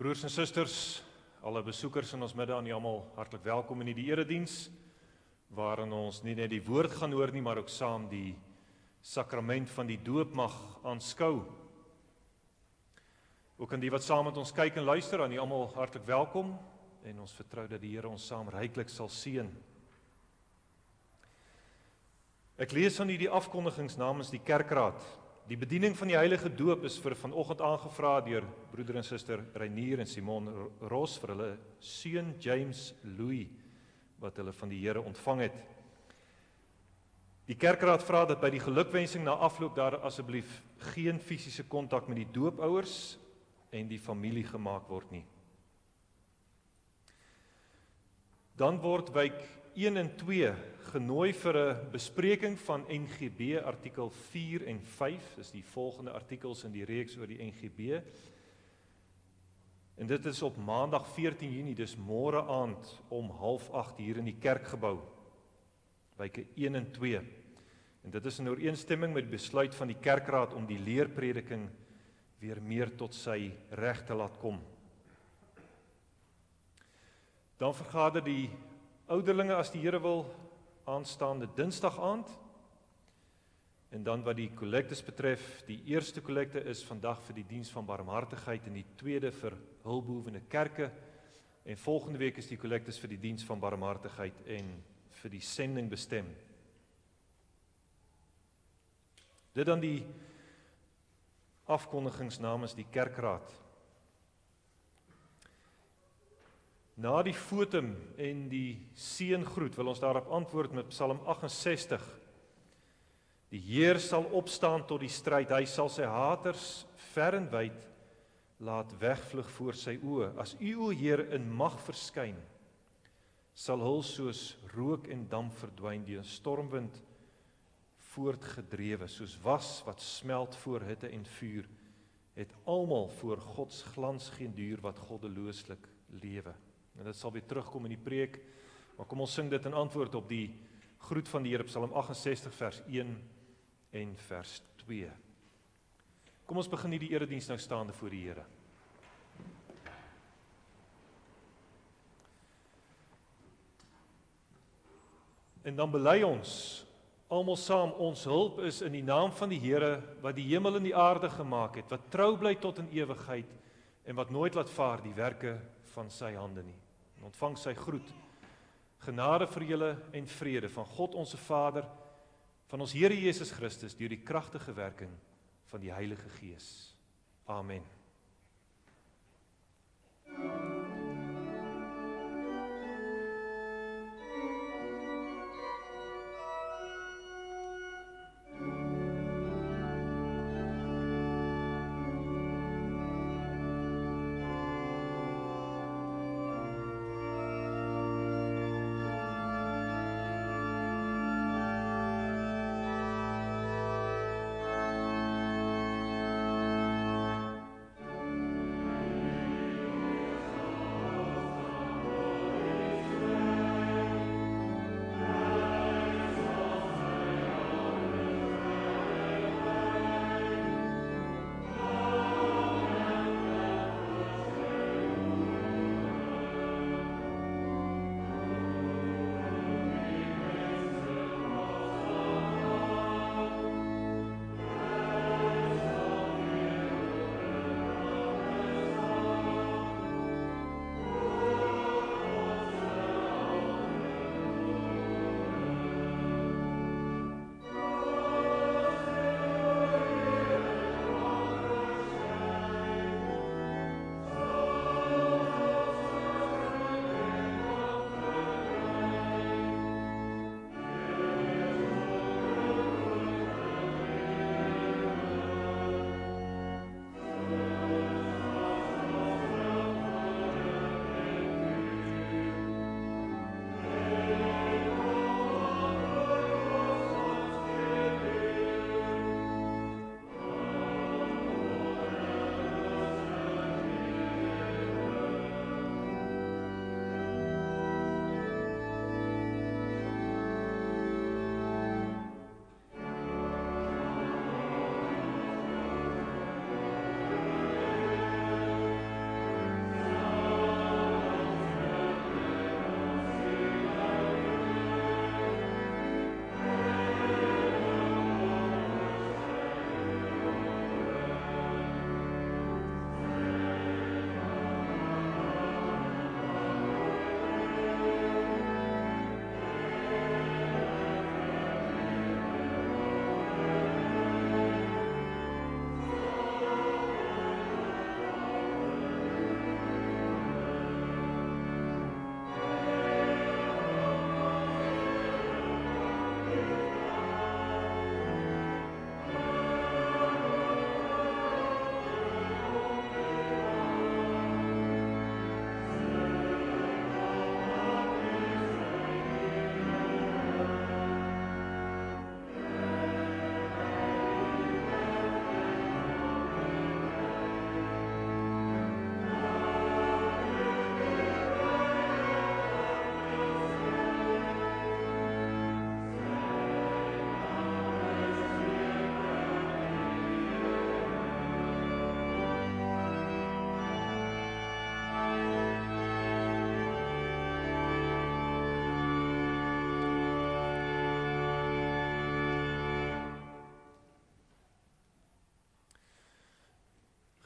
Broers en susters, alle besoekers in ons midde aan die almal hartlik welkom in die erediens, waarin ons nie net die woord gaan hoor nie, maar ook saam die sakrament van die doop mag aanskou. Ook aan die wat saam met ons kyk en luister, aan die almal hartlik welkom, en ons vertrou dat die Here ons saam ryklik sal seën. Ek lees van die afkondigings namens die kerkraad. Die bediening van die heilige doop is vir vanoggend aangevra deur broeder en suster Reinier en Simon Ross vir hulle seun James Louis, wat hulle van die Here ontvang het. Die kerkraad vra dat by die gelukwensing na afloop daar asseblief geen fisiese kontak met die doopouers en die familie gemaak word nie. Dan word wijk 1 en 2 genooi vir 'n bespreking van NGB artikel 4 en 5, dis die volgende artikels in die reeks oor die NGB. En dit is op maandag 14 Junie, dus môre aand om 7:30 hier in die kerkgebou. Wyke 1 en 2. En dit is in ooreenstemming met die besluit van die kerkraad om die leerprediking weer meer tot sy reg te laat kom. Dan vergader die ouderlinge as die Here wil aanstaande Dinsdag aand. En dan wat die kollektes betref, die eerste kollekte is vandag vir die diens van barmhartigheid en die tweede vir hulpbehoevende kerke. En volgende week is die kollektes vir die diens van barmhartigheid en vir die sending bestem. Dit dan die afkondigings namens die kerkraad. Na die fotum en die seëngroet wil ons daarop antwoord met Psalm 68. Die Heer sal opstaan tot die stryd, hy sal sy haters ver en wyd laat wegvlug voor sy oë. As u, o Heer, in mag verskyn, sal hul soos rook en damp verdwyn, deur 'n stormwind voortgedrewe, soos was wat smelt voor hitte en vuur, het almal voor Gods glans geen duur wat goddelooslik lewe. En dit sal weer terugkom in die preek, maar kom ons sing dit in antwoord op die groet van die Here, Psalm 68 vers 1 en vers 2. Kom ons begin die erediens nou staande voor die Here. En dan bely ons almal saam, ons hulp is in die naam van die Here wat die hemel en die aarde gemaak het, wat trou bly tot in ewigheid en wat nooit laat vaar die werke van sy hande nie. En ontvang sy groet. Genade vir julle en vrede van God ons Vader, van ons Here Jesus Christus deur die kragtige werking van die Heilige Gees. Amen.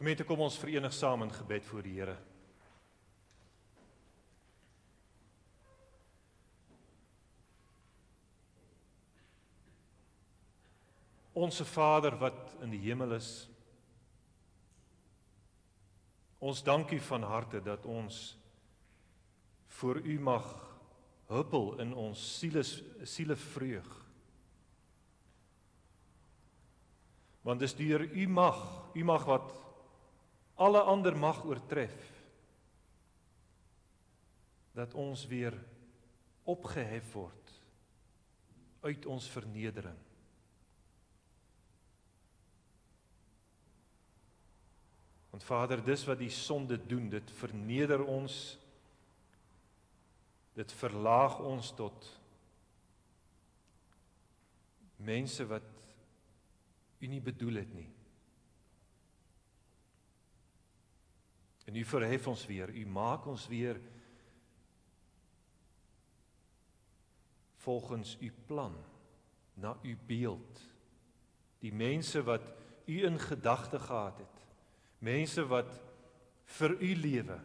Gemeente, kom ons verenig saam in gebed voor die Here. Onse Vader wat in die hemel is, ons dank U van harte dat ons voor U mag huppel in ons sielevreug. Want dis deur U mag wat alle ander mag oortref, dat ons weer opgehef word uit ons vernedering. Want Vader, dis wat die sonde doen, dit verneder ons, dit verlaag ons tot mense wat U nie bedoel het nie. En U verhef ons weer, U maak ons weer volgens U plan, na U beeld. Die mense wat U in gedagte gehad het, mense wat vir U lewe,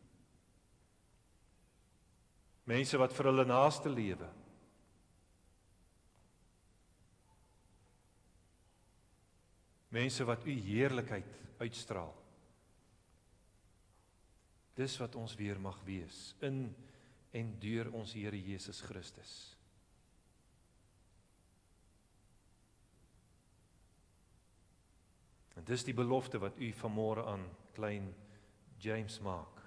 mense wat vir hulle naaste lewe, mense wat U heerlikheid uitstraal. Dis wat ons weer mag wees, in en deur ons Here Jesus Christus. En dis die belofte wat U vanmôre aan klein James maak.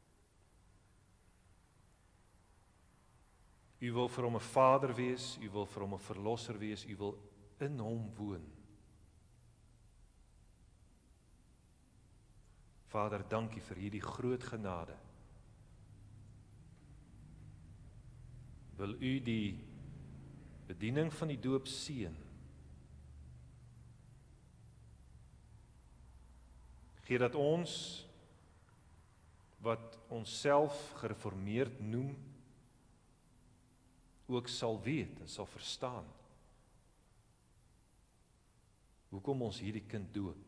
U wil vir hom 'n vader wees, U wil vir hom 'n verlosser wees, U wil in hom woon. Vader, dankie vir hierdie groot genade. Wil U die bediening van die doop seën. Gee dat ons, wat onsself gereformeerd noem, ook sal weet en sal verstaan hoekom ons hierdie kind doop.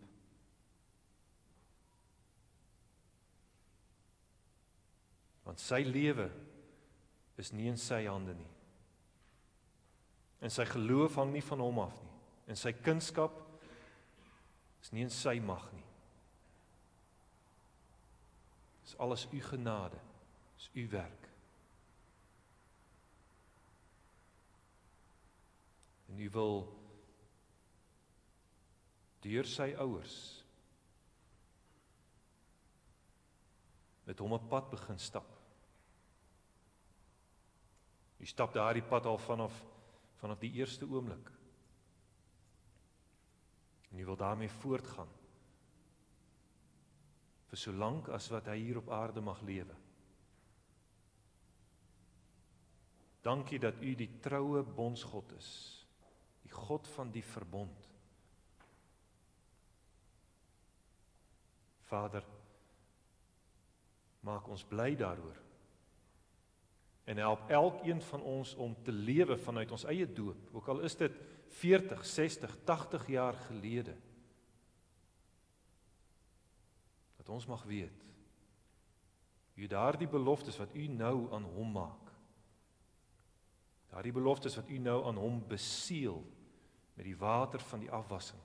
Want sy lewe is nie in sy hande nie. En sy geloof hang nie van hom af nie. En sy kunskap is nie in sy mag nie. Dis alles U genade, dis U werk. En U wil deur sy ouers met hom 'n pad begin stap. U stap daardie pad al vanaf die eerste oomblik. En U wil daarmee voortgaan. Vir so lank as wat hy hier op aarde mag lewe. Dankie dat U die troue bondsgod is, die God van die verbond. Vader, maak ons bly daaroor. En help elkeen van ons om te lewe vanuit ons eie doop, ook al is dit 40, 60, 80 jaar gelede. Dat ons mag weet, U daardie beloftes wat U nou aan hom maak, daardie beloftes wat U nou aan hom beseël met die water van die afwassing,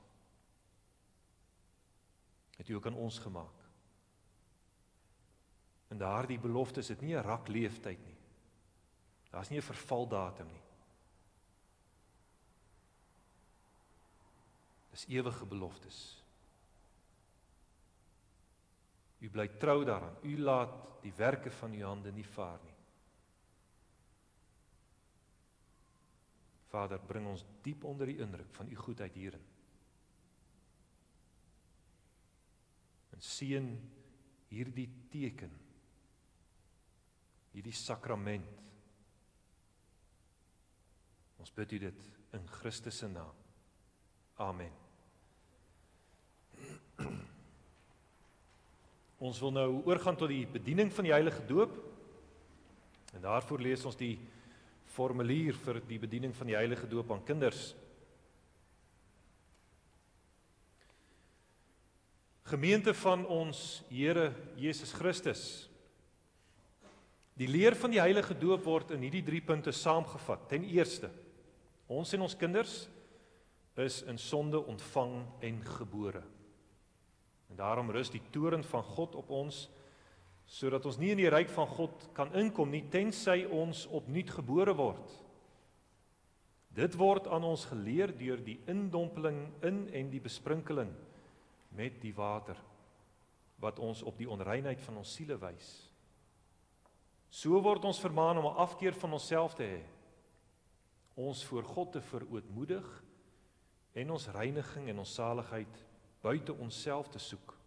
het U ook aan ons gemaak. En daardie beloftes het nie 'n rak leeftyd nie. Daar's nie 'n vervaldatum nie. Dis ewige beloftes. U bly trou daaraan. U laat die werke van U hande nie vaar nie. Vader, bring ons diep onder die indruk van U goedheid hierin. En seën hierdie teken, hierdie sakrament. Ons bid U dit in Christus se naam. Amen. Ons wil nou oorgaan tot die bediening van die heilige doop. En daarvoor lees ons die formulier vir die bediening van die heilige doop aan kinders. Gemeente van ons Here Jesus Christus. Die leer van die heilige doop word in hierdie 3 punte saamgevat. Ten eerste, ons en ons kinders is in sonde ontvang en gebore. En daarom rus die toorn van God op ons, sodat ons nie in die ryk van God kan inkom nie, tensy ons opnuut gebore word. Dit word aan ons geleer deur die indompeling in en die besprinkeling met die water, wat ons op die onreinheid van ons siele wys. So word ons vermaan om 'n afkeer van onsself te hê, ons voor God te verootmoedig en ons reiniging en ons saligheid buite onsself te soek.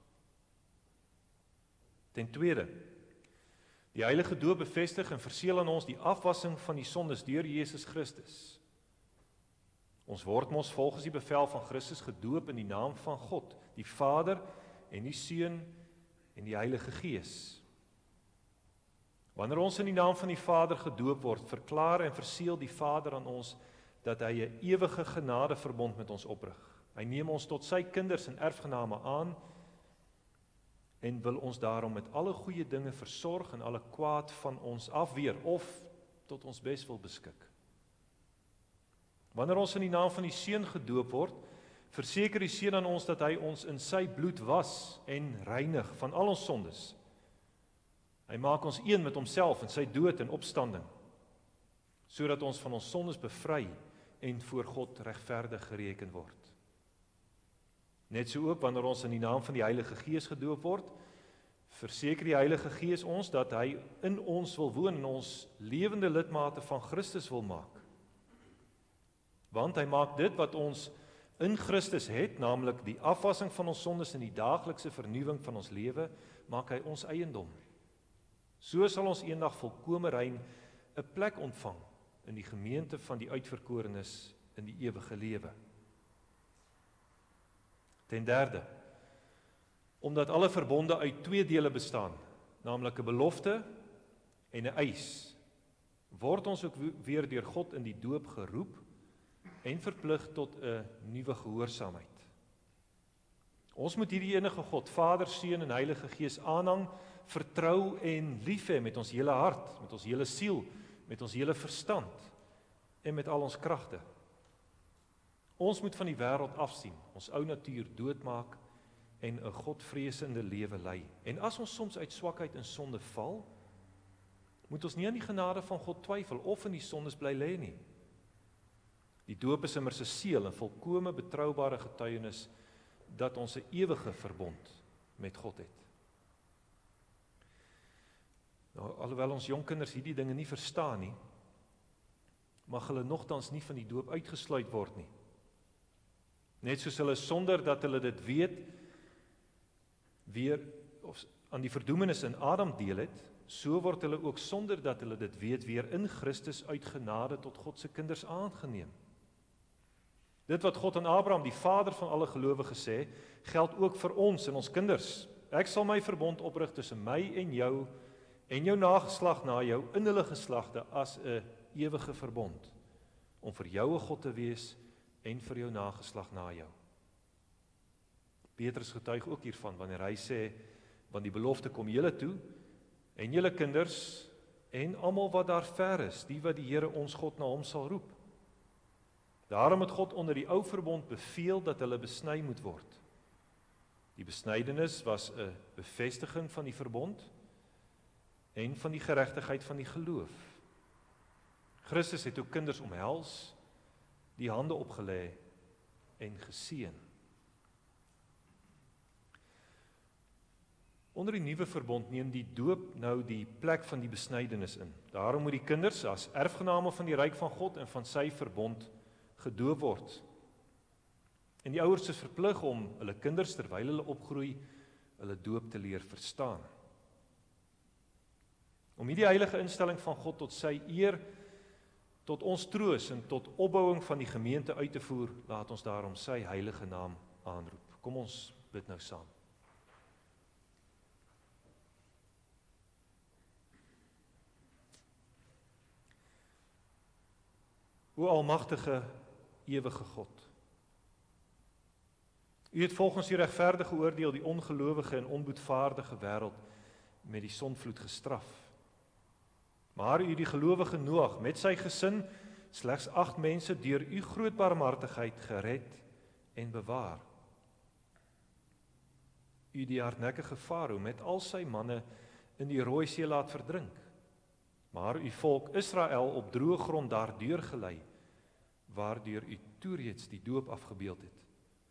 Ten tweede, die heilige doop bevestig en verseël aan ons die afwassing van die sondes deur Jesus Christus. Ons word mos volgens die bevel van Christus gedoop in die naam van God, die Vader en die Seun en die Heilige Gees. Wanneer ons in die naam van die Vader gedoop word, verklaar en verseël die Vader aan ons dat hy 'n ewige genadeverbond met ons oprig. Hy neem ons tot sy kinders en erfgename aan en wil ons daarom met alle goeie dinge versorg en alle kwaad van ons afweer of tot ons bes wil beskik. Wanneer ons in die naam van die Seun gedoop word, verseker die Seun aan ons dat hy ons in sy bloed was en reinig van al ons sondes. Hy maak ons een met homself in sy dood en opstanding, sodat ons van ons sondes bevry en voor God regverdig gereken word. Net so ook wanneer ons in die naam van die Heilige Gees gedoop word, verseker die Heilige Gees ons dat hy in ons wil woon en ons lewende lidmate van Christus wil maak. Want hy maak dit wat ons in Christus het, naamlik die afwassing van ons sondes en die daaglikse vernuwing van ons lewe, maak hy ons eiendom. So sal ons eendag volkome rein 'n plek ontvang in die gemeente van die uitverkorenes in die ewige lewe. Ten derde, omdat alle verbonde uit 2 dele bestaan, naamlik 'n belofte en 'n eis, word ons ook weer deur God in die doop geroep en verplig tot 'n nuwe gehoorsaamheid. Ons moet hierdie enige God, Vader, Seun en Heilige Gees aanhang, vertrou en lief hê met ons hele hart, met ons hele siel, met ons hele verstand en met al ons kragte. Ons moet van die wêreld afsien, ons ou natuur doodmaak en 'n godvreesende lewe lei. En as ons soms uit swakheid in sonde val, moet ons nie aan die genade van God twyfel of in die sondes bly lê nie. Die doop is immers 'n seël en volkome betroubare getuienis dat ons 'n ewige verbond met God het. Nou, alhoewel ons jong kinders hierdie dinge nie verstaan nie, mag hulle nogtans nie van die doop uitgesluit word nie. Net soos hulle sonder dat hulle dit weet, weer of aan die verdoemenis in Adam deel het, so word hulle ook sonder dat hulle dit weet, weer in Christus uit genade tot God se kinders aangeneem. Dit wat God aan Abraham, die vader van alle gelowiges, sê, geld ook vir ons en ons kinders. Ek sal my verbond oprig tussen my en jou nageslag na jou in hulle geslagte as 'n ewige verbond, om vir jou 'n God te wees en vir jou nageslag na jou. Petrus getuig ook hiervan wanneer hy sê, want die belofte kom julle toe en julle kinders en almal wat daar ver is, die wat die Here ons God na hom sal roep. Daarom het God onder die ou verbond beveel dat hulle besny moet word. Die besnydenis was 'n bevestiging van die verbond en van die geregtigheid van die geloof. Christus het ook kinders omhels, die hande opgelê en geseën. Onder die nuwe verbond neem die doop nou die plek van die besnydenis in. Daarom moet die kinders as erfgename van die ryk van God en van sy verbond gedoop word. En die ouers is verplig om hulle kinders terwyl hulle opgroei, hulle doop te leer verstaan. Om hierdie heilige instelling van God tot sy eer, tot ons troos en tot opbouing van die gemeente uit te voer, laat ons daarom sy heilige naam aanroep. Kom ons bid nou saam. O almagtige, ewige God, U het volgens U regverdige oordeel die ongelowige en onboetvaardige wêreld met die sonvloed gestraf. Maar U die gelowige Noag met sy gesin, slegs 8 mense deur U groot barmhartigheid gered en bewaar. U die hardnekkige Farao met al sy manne in die Rooi See laat verdrink. Maar U volk Israel op droë grond daardeur gelei, waardeur U toereeds die doop afgebeeld het.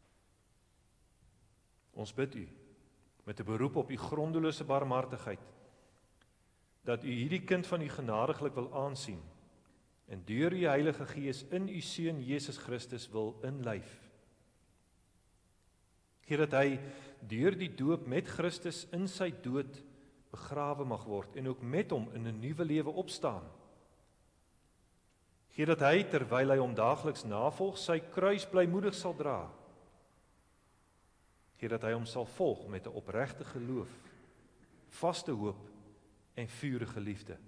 Ons bid U, met 'n beroep op U grondelose barmhartigheid, dat U hierdie kind van U genadiglik wil aansien, en deur U Heilige Gees in U Seun Jesus Christus wil inlyf. Gee dat hy deur die doop met Christus in sy dood begrawe mag word, en ook met hom in 'n nuwe lewe opstaan. Gee dat hy, terwyl hy hom daagliks navolg, sy kruis blymoedig sal dra. Gee dat hy hom sal volg met 'n opregte geloof, vaste hoop en vurige liefde.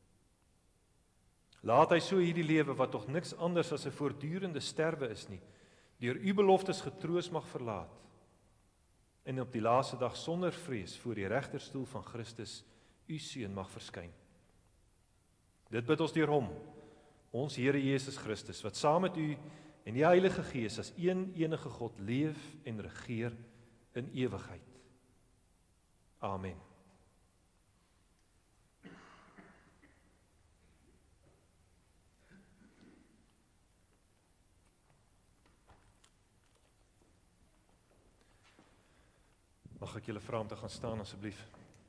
Laat hy so hierdie lewe, wat tog niks anders as 'n voortdurende sterwe is nie, deur U beloftes getroos mag verlaat, en op die laaste dag sonder vrees voor die regterstoel van Christus, U Seun, mag verskyn. Dit bid ons deur hom, ons Here Jesus Christus, wat saam met U en die Heilige Gees as een enige God leef en regeer in ewigheid. Amen. Mag ek julle vra om te gaan staan asseblief?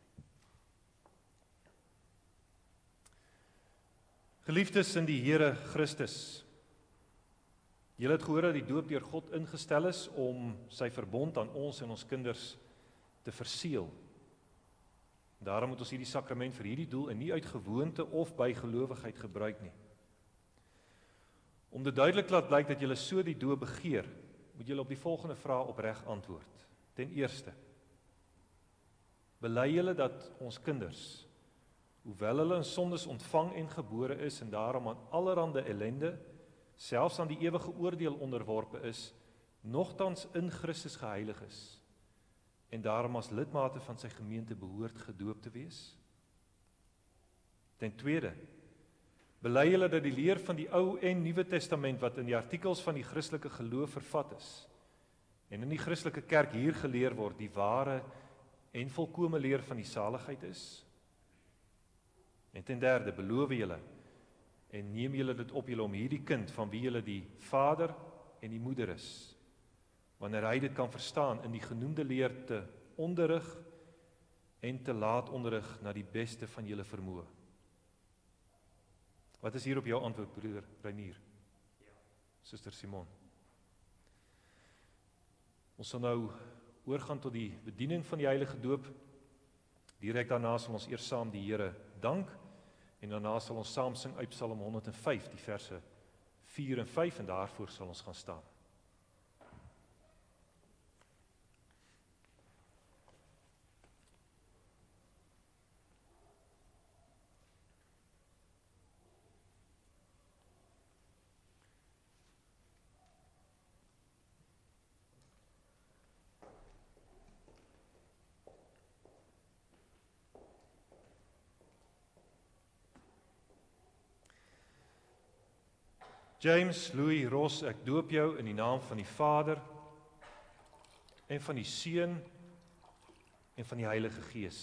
Geliefdes in die Here Christus, julle het gehoor dat die doop deur God ingestel is om sy verbond aan ons en ons kinders te verseël. Daarom moet ons hierdie sakrament vir hierdie doel en nie uit gewoonte of bygelowigheid gebruik nie. Om dit duidelik te laat blyk dat julle so die doop begeer, moet julle op die volgende vraag opreg antwoord. Ten eerste, bely julle dat ons kinders, hoewel hulle in sondes ontvang en gebore is en daarom aan allerhande ellende, selfs aan die ewige oordeel onderworpe is, nogtans in Christus geheilig is, en daarom as lidmate van sy gemeente behoort gedoop te wees? Ten tweede, bely julle dat die leer van die Ou en Nuwe Testament wat in die artikels van die Christelike geloof vervat is, en in die Christelike kerk hier geleer word, die ware en volkome leer van die saligheid is? En ten derde, beloof julle en neem julle dit op julle om hierdie kind, van wie julle die vader en die moeder is, wanneer hy dit kan verstaan, in die genoemde leer te onderrig en te laat onderrig na die beste van julle vermoë? Wat is hier op jou antwoord, broeder Reinier? Suster Simon. Ons sal nou oorgaan tot die bediening van die heilige doop. Direk daarna sal ons eers saam die Here dank, en daarna sal ons saam sing uit Psalm 105, die verse 4 en 5, en daarvoor sal ons gaan staan. James Louis Ross, ek doop jou in die naam van die Vader en van die Seun en van die Heilige Gees.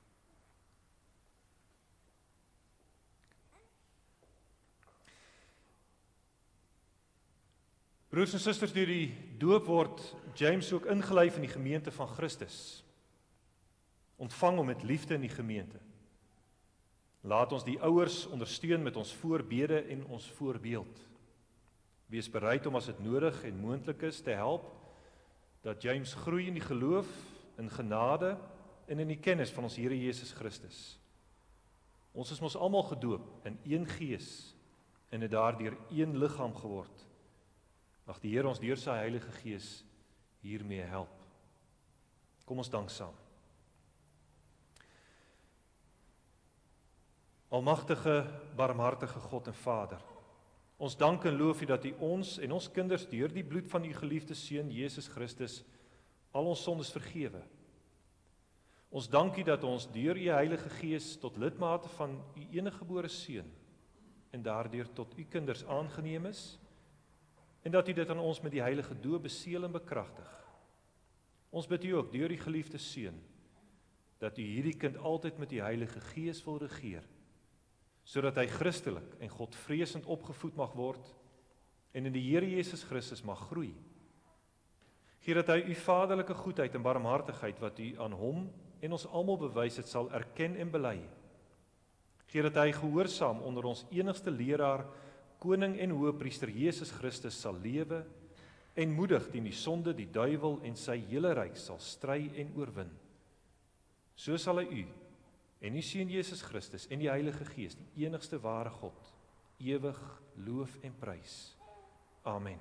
Broers en susters, deur die doop word James ook ingelyf in die gemeente van Christus. Ontvang hom met liefde in die gemeente. Laat ons die ouers ondersteun met ons voorbede en ons voorbeeld. Wees bereid om as dit nodig en moontlik is te help, dat James groei in die geloof, in genade en in die kennis van ons Here Jesus Christus. Ons is mos almal gedoop in een gees en het daardeur een liggaam geword. Mag die Here ons deur sy Heilige Gees hiermee help. Kom ons dank saam. Almagtige, barmhartige God en Vader, ons dank en loof U dat U ons en ons kinders deur die bloed van U geliefde Seun Jesus Christus al ons sondes vergewe. Ons dankie dat ons deur U Heilige Gees tot lidmate van U eniggebore Seun en daardeur tot U kinders aangeneem is, en dat U dit aan ons met die heilige doop beseël en bekragtig. Ons bid U ook deur die geliefde Seun, dat U hierdie kind altyd met die Heilige Gees wil regeer, sodat hy Christelik en Godvreesend opgevoed mag word, en in die Here Jesus Christus mag groei. Gee dat hy U vaderlike goedheid en barmhartigheid, wat U aan hom en ons almal bewys het, sal erken en bely. Gee dat hy gehoorsaam onder ons enigste leraar, koning en hoëpriester Jesus Christus sal lewe, en moedig teen die sonde, die duiwel en sy hele ryk sal stry en oorwin. So sal hy U en U Seun Jesus Christus en die Heilige Gees, die enigste ware God, ewig loof en prys. Amen.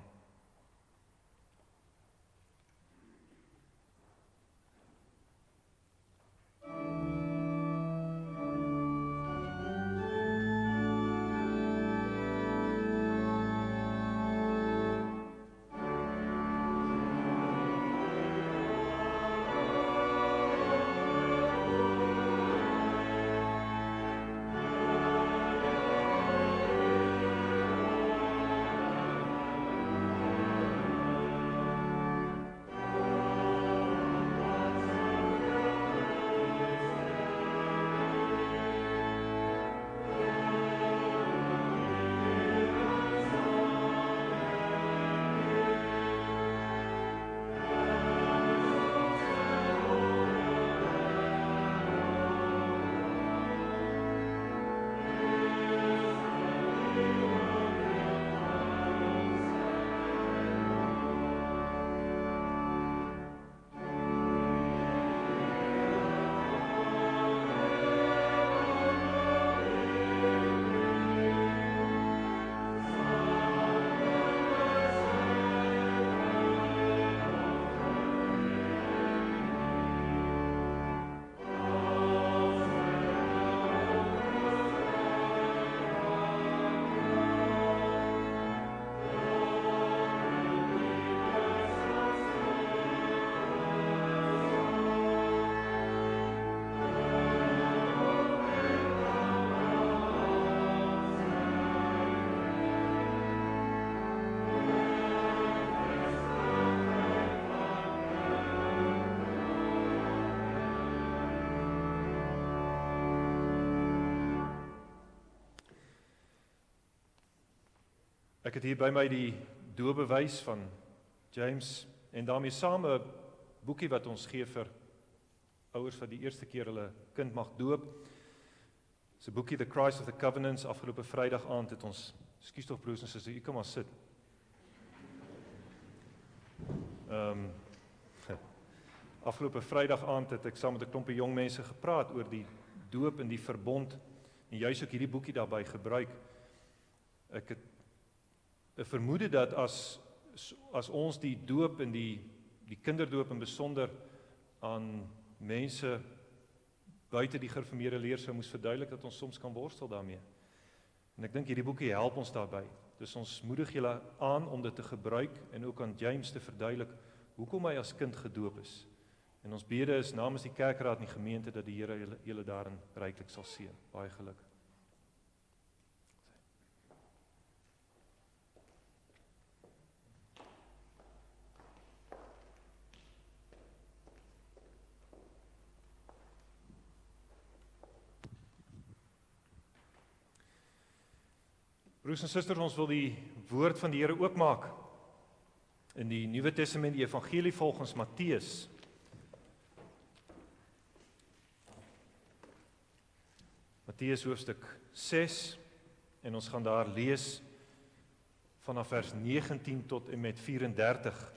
Ek het hier by my die doopbewys van James en daarmee saam 'n boekie wat ons gee vir ouers wat die eerste keer hulle kind mag doop. Dis 'n boekie, The Christ of the Covenants. Afgelope Vrydag aand het ons, ekskuus tog broers en susters, u kom maar sit. Afgelope Vrydag aand het ek saam met 'n klompie jong mense gepraat oor die doop en die verbond en juis ook hierdie boekie daarbey gebruik. Ek het 'n vermoede dat as ons die doop en die kinderdoop in besonder aan mense buite die gereformeerde leer sou moes verduidelik, dat ons soms kan worstel daarmee. En ek dink hierdie boekie help ons daarbey. Dus ons moedig julle aan om dit te gebruik en ook aan James te verduidelik hoekom hy as kind gedoop is. En ons bede is namens die kerkraad en die gemeente dat die Here julle daarin ryklik sal seën. Baie geluk. Broers en susters, ons wil die woord van die Here oopmaak in die Nuwe Testament, die Evangelie volgens Matteus. Matteus hoofstuk 6 en ons gaan daar lees vanaf vers 19 tot en met 34.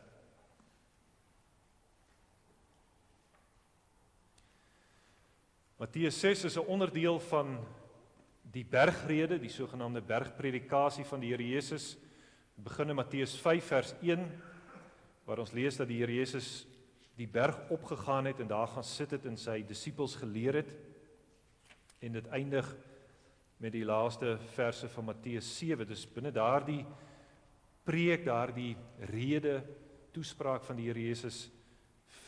Matteus 6 is 'n onderdeel van die bergrede, die sogenaamde bergpredikasie van die Here Jesus. We begin in Matteus 5 vers 1, waar ons lees dat die Here Jesus die berg opgegaan het en daar gaan sit het en sy disippels geleer het. En dit eindig met die laaste verse van Matteus 7. Dus binne daardie preek, daardie rede, toespraak van die Here Jesus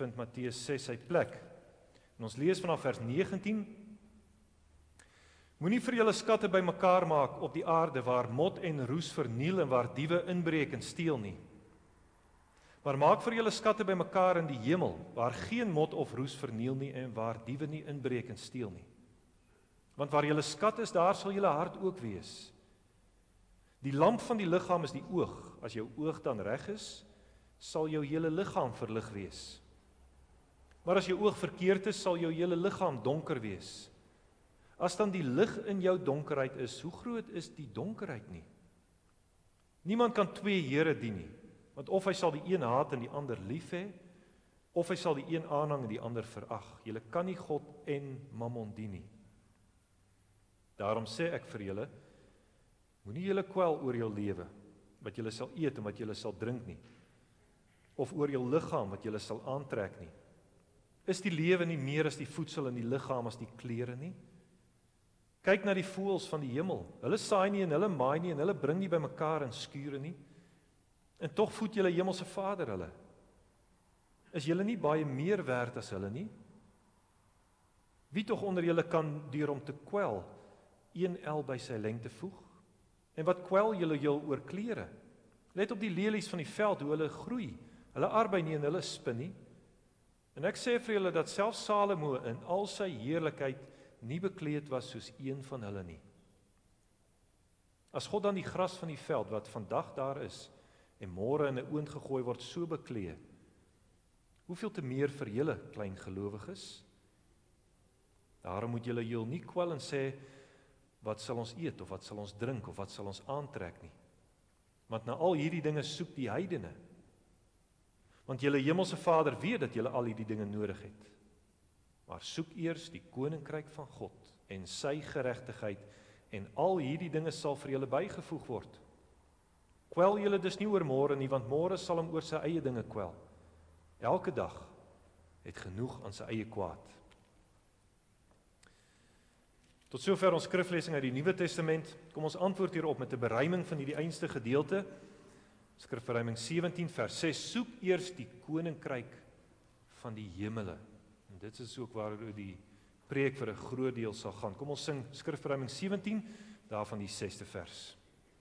vind Matteus 6 sy plek. En ons lees vanaf vers 19. Moenie vir julle skatte bymekaar maak op die aarde waar mot en roes verniel en waar diewe inbreek en steel nie. Maar maak vir julle skatte bymekaar in die hemel, waar geen mot of roes verniel nie en waar diewe nie inbreek en steel nie. Want waar julle skat is, daar sal julle hart ook wees. Die lamp van die liggaam is die oog. As jou oog dan reg is, sal jou hele liggaam verlig wees. Maar as jou oog verkeerd is, sal jou hele liggaam donker wees. As dan die lig in jou donkerheid is, hoe groot is die donkerheid nie? Niemand kan twee here dien nie, want of hy sal die een haat en die ander lief hê, of hy sal die een aanhang en die ander verag. Julle kan nie God en Mammon dien nie. Daarom sê ek vir julle, moenie julle kwel oor jou lewe, wat julle sal eet en wat julle sal drink nie, of oor jou liggaam wat julle sal aantrek nie. Is die lewe nie meer as die voedsel en die liggaam as die klere nie? Kyk na die voëls van die hemel. Hulle saai nie en hulle maai nie en hulle bring nie bymekaar in skure nie. En tog voed julle hemelse Vader hulle. Is julle nie baie meer werd as hulle nie? Wie tog onder julle kan deur om te kwel 1 el by sy lengte voeg? En wat kwel julle heel oor klere? Let op die lelies van die veld, hoe hulle groei. Hulle arbei nie en hulle spin nie. En ek sê vir julle dat selfs Salomo in al sy heerlikheid nie bekleed was soos een van hulle nie. As God dan die gras van die veld wat vandag daar is en môre in 'n oond gegooi word so beklee, hoeveel te meer vir julle klein gelowiges? Daarom moet julle heel nie kwel en sê, wat sal ons eet of wat sal ons drink of wat sal ons aantrek nie? Want na al hierdie dinge soek die heidene. Want julle hemelse Vader weet dat julle al hierdie dinge nodig het. Maar soek eers die koninkryk van God en sy geregtigheid en al hierdie dinge sal vir julle bygevoeg word. Kwel julle dus nie oor môre nie, want môre sal hom oor sy eie dinge kwel. Elke dag het genoeg aan sy eie kwaad. Tot sover ons skriflesing uit die Nuwe Testament. Kom ons antwoord hierop met 'n beruiming van hierdie einste gedeelte. Skrifberuiming 17 vers 6. Soek eers die koninkryk van die hemele. En dit is ook waaroor die preek vir 'n groot deel sal gaan. Kom ons sing Skrifberuiming 17, daarvan die 6de vers.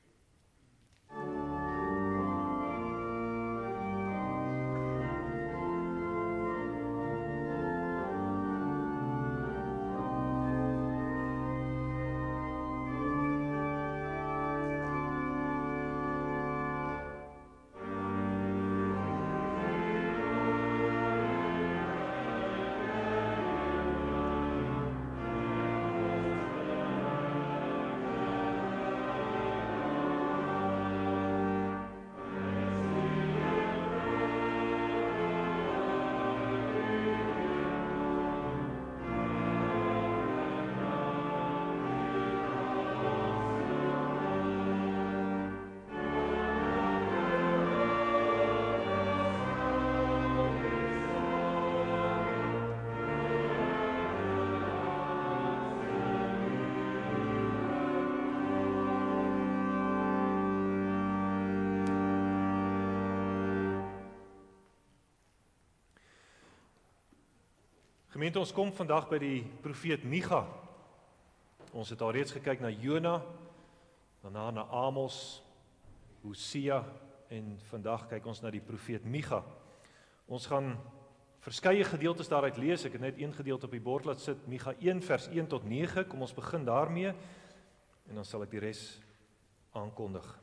Gemeente, ons kom vandag by die profeet Micha. Ons het al reeds gekyk na Jona, daarna na Amos, Hosea en vandag kyk ons na die profeet Micha. Ons gaan verskeie gedeeltes daaruit lees. Ek het net een gedeelte op die bord laat sit, Micha 1 vers 1 tot 9. Kom ons begin daarmee en dan sal ek die res aankondig.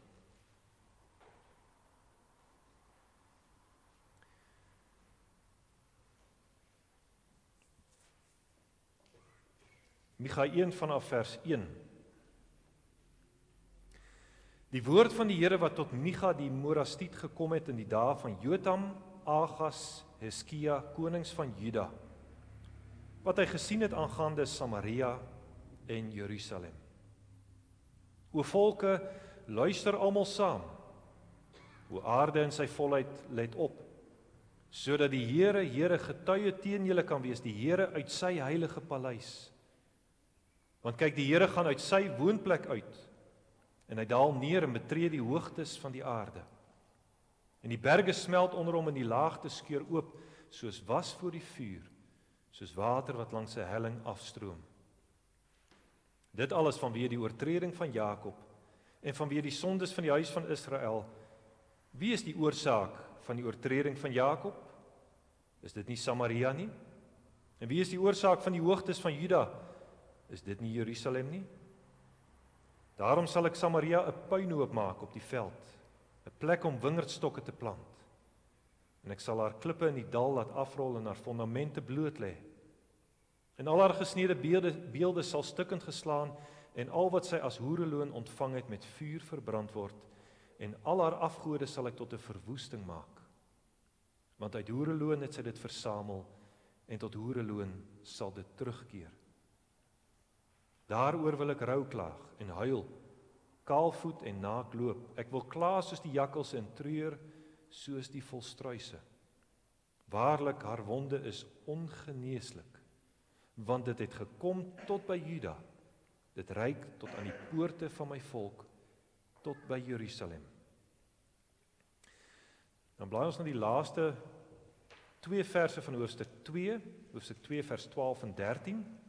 Micha 1 vanaf vers 1. Die woord van die Here wat tot Micha die Morastiet gekom het in die dae van Jotam, Agas, Heskia, konings van Juda, wat hy gesien het aangaande Samaria en Jerusalem. O volke, luister almal saam. O aarde in sy volheid, let op, sodat die Here getuie teen julle kan wees, die Here uit sy heilige paleis. Want kyk, die Here gaan uit sy woonplek uit, en hy daal neer en betree die hoogtes van die aarde. En die berge smelt onder hom en die laagte skeur oop, soos was voor die vuur, soos water wat langs 'n helling afstroom. Dit alles vanweë die oortreding van Jakob en vanweë die sondes van die huis van Israel. Wie is die oorsaak van die oortreding van Jakob? Is dit nie Samaria nie? En wie is die oorsaak van die hoogtes van Juda? Is dit nie Jerusalem nie? Daarom sal ek Samaria 'n puinhoop maak op die veld, 'n plek om wingerdstokke te plant. En ek sal haar klippe in die dal laat afrol en haar fondamente bloot lê. En al haar gesnede beelde sal stukkend geslaan en al wat sy as hoereloon ontvang het met vuur verbrand word en al haar afgode sal ek tot 'n verwoesting maak. Want uit hoereloon het sy dit versamel en tot hoereloon sal dit terugkeer. Daaroor wil ek rou klaag en huil, kaalvoet en naak loop. Ek wil kla soos die jakkals en treur soos die volstruise. Waarlik, haar wonde is ongeneeslik, want dit het gekom tot by Juda. Dit reik tot aan die poorte van my volk, tot by Jerusalem. Dan blaai ons na die laaste 2 verse van hoofstuk 2, hoofstuk 2 vers 12 en 13.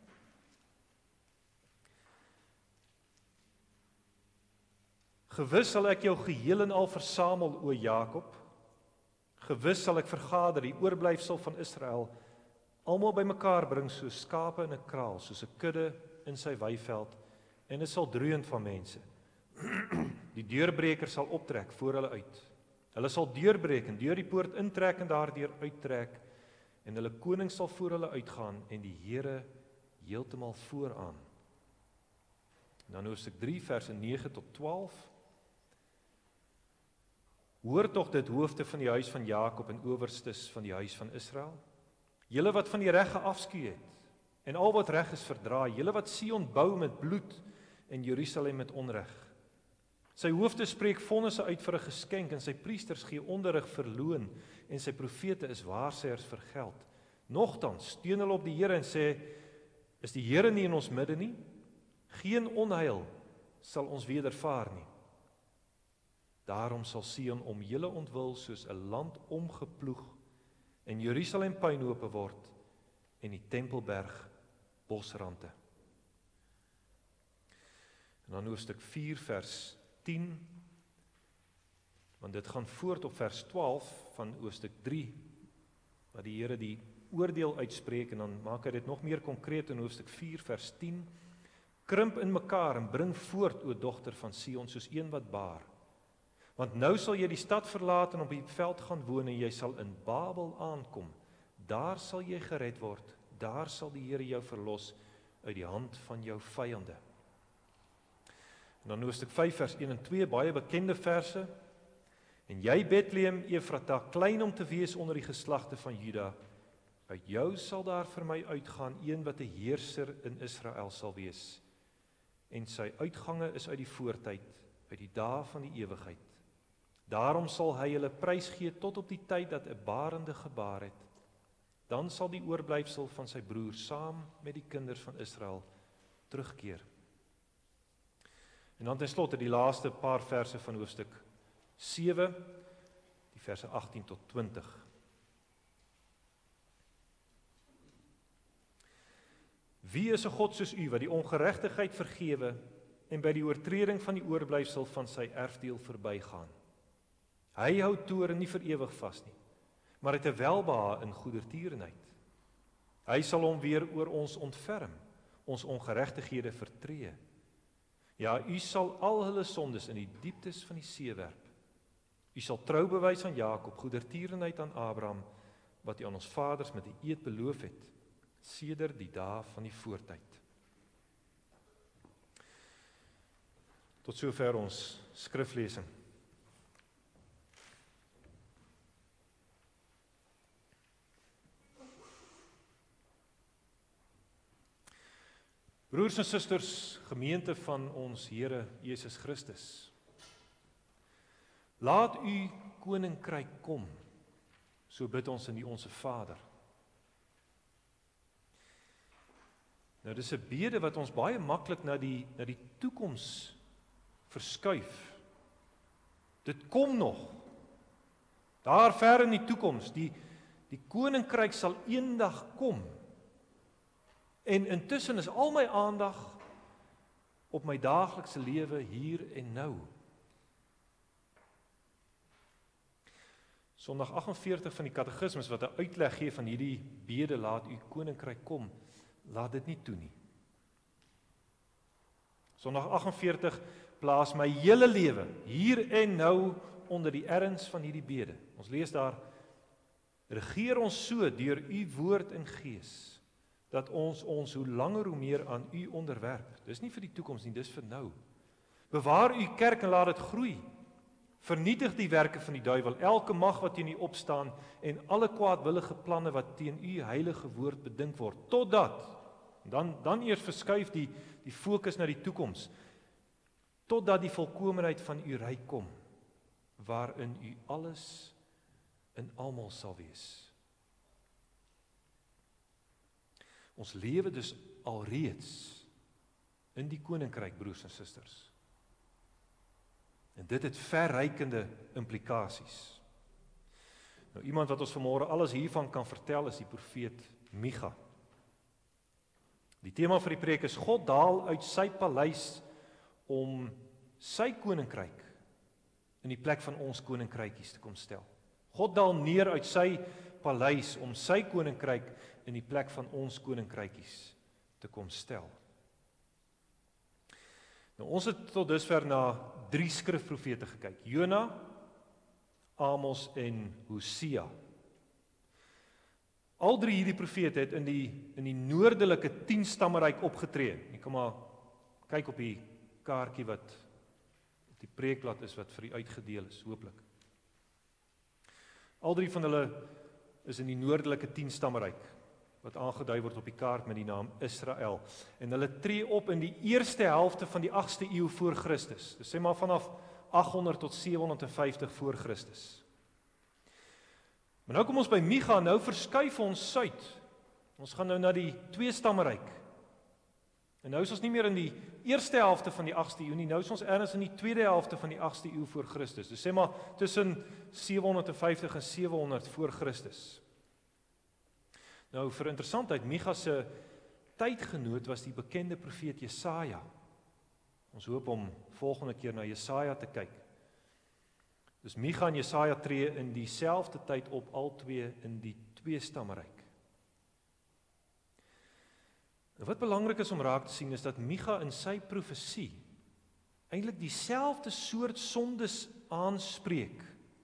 Gewis sal ek jou geheel en al versamel, o Jakob. Gewis sal ek vergader die oorblyfsel van Israel, almal bymekaar bring soos skape in 'n kraal, soos 'n kudde in sy weiveld, en dit sal droeën van mense. Die deurbreker sal optrek voor hulle uit. Hulle sal deurbreek en deur die poort intrek en daardeur uittrek, en hulle koning sal voor hulle uitgaan en die Here heeltemal vooraan. En dan hoofstuk 3 verse 9 tot 12. Hoor tog dit hoofde van die huis van Jakob en owerstes van die huis van Israel. Julle wat van die reg geafskuw het en al wat reg is verdraai, julle wat Sion bou met bloed en Jerusalem met onreg. Sy hoofde spreek vonnisse uit vir 'n geskenk en sy priesters gee onderrig vir loon en sy profete is waarsêers vir geld. Nogtans steun hulle op die Here en sê, is die Here nie in ons midde nie? Geen onheil sal ons wedervaar nie. Daarom sal Sion om julle ontwil soos 'n land omgeploeg en Jerusalem puinhope word en die Tempelberg bosrande. En dan hoofstuk 4 vers 10, want dit gaan voort op vers 12 van hoofstuk 3, waar die Here die oordeel uitspreek en dan maak hy dit nog meer konkreet in hoofstuk 4 vers 10. Krimp in mekaar en bring voort, o dogter van Sion, soos een wat baar. Want nou sal jy die stad verlaat en op die veld gaan woon en jy sal in Babel aankom. Daar sal jy gered word, daar sal die Here jou verlos uit die hand van jou vyande. En dan hoofstuk 5 vers 1 en 2, baie bekende verse. En jy Bethlehem Efrata, klein om te wees onder die geslagte van Juda, uit jou sal daar vir my uitgaan een wat 'n heerser in Israel sal wees. En sy uitgange is uit die voortyd, uit die dae van die ewigheid. Daarom sal hy hulle prys gee tot op die tyd dat 'n barende gebaar het. Dan sal die oorblyfsel van sy broer saam met die kinders van Israel terugkeer. En dan ten slotte die laaste paar verse van hoofstuk 7, die verse 18 tot 20. Wie is 'n God soos u wat die ongeregtigheid vergewe en by die oortreding van die oorblyfsel van sy erfdeel verbygaan? Hy hou toorn nie vir ewig vas nie, maar het 'n welbehae in goedertierenheid. Hy sal hom weer oor ons ontferm, ons ongeregtighede vertree. Ja, u sal al hulle sondes in die dieptes van die see werp. U sal trou bewys aan Jakob, goedertierenheid aan Abraham, wat u aan ons vaders met 'n eed beloof het, sedert die dae van die voortyd. Tot sover ons skriflesing. Broers en susters, gemeente van ons Here Jesus Christus. Laat u koninkryk kom, so bid ons in die Onse Vader. Nou dis 'n bede wat ons baie maklik na die toekoms verskuif. Dit kom nog. Daar ver in die toekoms, die koninkryk sal eendag kom. En intussen is al my aandag op my daaglikse lewe hier en nou. Sondag 48 van die Katekismes wat 'n uitleg gee van hierdie bede, laat u koninkryk kom, laat dit nie toe nie. Sondag 48 plaas my hele lewe, hier en nou, onder die erns van hierdie bede. Ons lees daar, regeer ons so deur u woord en gees, dat ons hoe langer hoe meer aan u onderwerp. Dis nie vir die toekoms nie, dis vir nou. Bewaar u kerk en laat dit groei. Vernietig die werke van die duiwel, elke mag wat teen u opstaan en alle kwaadwillige planne wat teen u heilige woord bedink word, totdat, dan eers verskuif die fokus na die toekoms, totdat die volkomenheid van u ryk kom, waarin u alles in almal sal wees. Ons lewe dus alreeds in die koninkryk, broers en susters. En dit het verrykende implikasies. Nou, iemand wat ons vanmôre alles hiervan kan vertel is die profeet Micha. Die tema vir die preek is God daal uit sy paleis om sy koninkryk in die plek van ons koninkrykies te kom stel. God daal neer uit sy paleis om sy koninkryk in die plek van ons koninkrykies te kom stel. Nou, ons het tot dusver na 3 skrifprofete gekyk. Jona, Amos en Hosea. Al 3 hierdie profete het in die noordelike 10-stammeryk opgetree. Jy kan maar kyk op die kaartjie wat op die preekblad is wat vir u uitgedeel is, hooplik. Al 3 van hulle is in die noordelike 10-stammeryk wat aangedui word op die kaart met die naam Israel. En hulle tree op in die eerste helfte van die 8ste eeu voor Christus. Dus sê maar vanaf 800 tot 750 voor Christus. Maar nou kom ons by Micha, nou verskuif ons suid. Ons gaan nou na die 2-stammeryk. En nou is ons nie meer in die eerste helfte van die 8ste eeu nie, nou is ons ergens in die tweede helfte van die 8ste eeu voor Christus. Dus sê maar tussen 750 en 700 voor Christus. Nou vir interessantheid, Micha se tydgenoot was die bekende profeet Jesaja. Ons hoop om volgende keer na Jesaja te kyk. Dus Micha en Jesaja tree in dieselfde tyd op, al twee in die 2-stammeryk. Wat belangrik is om raak te sien is dat Micha in sy profesie eintlik dieselfde soort sondes aanspreek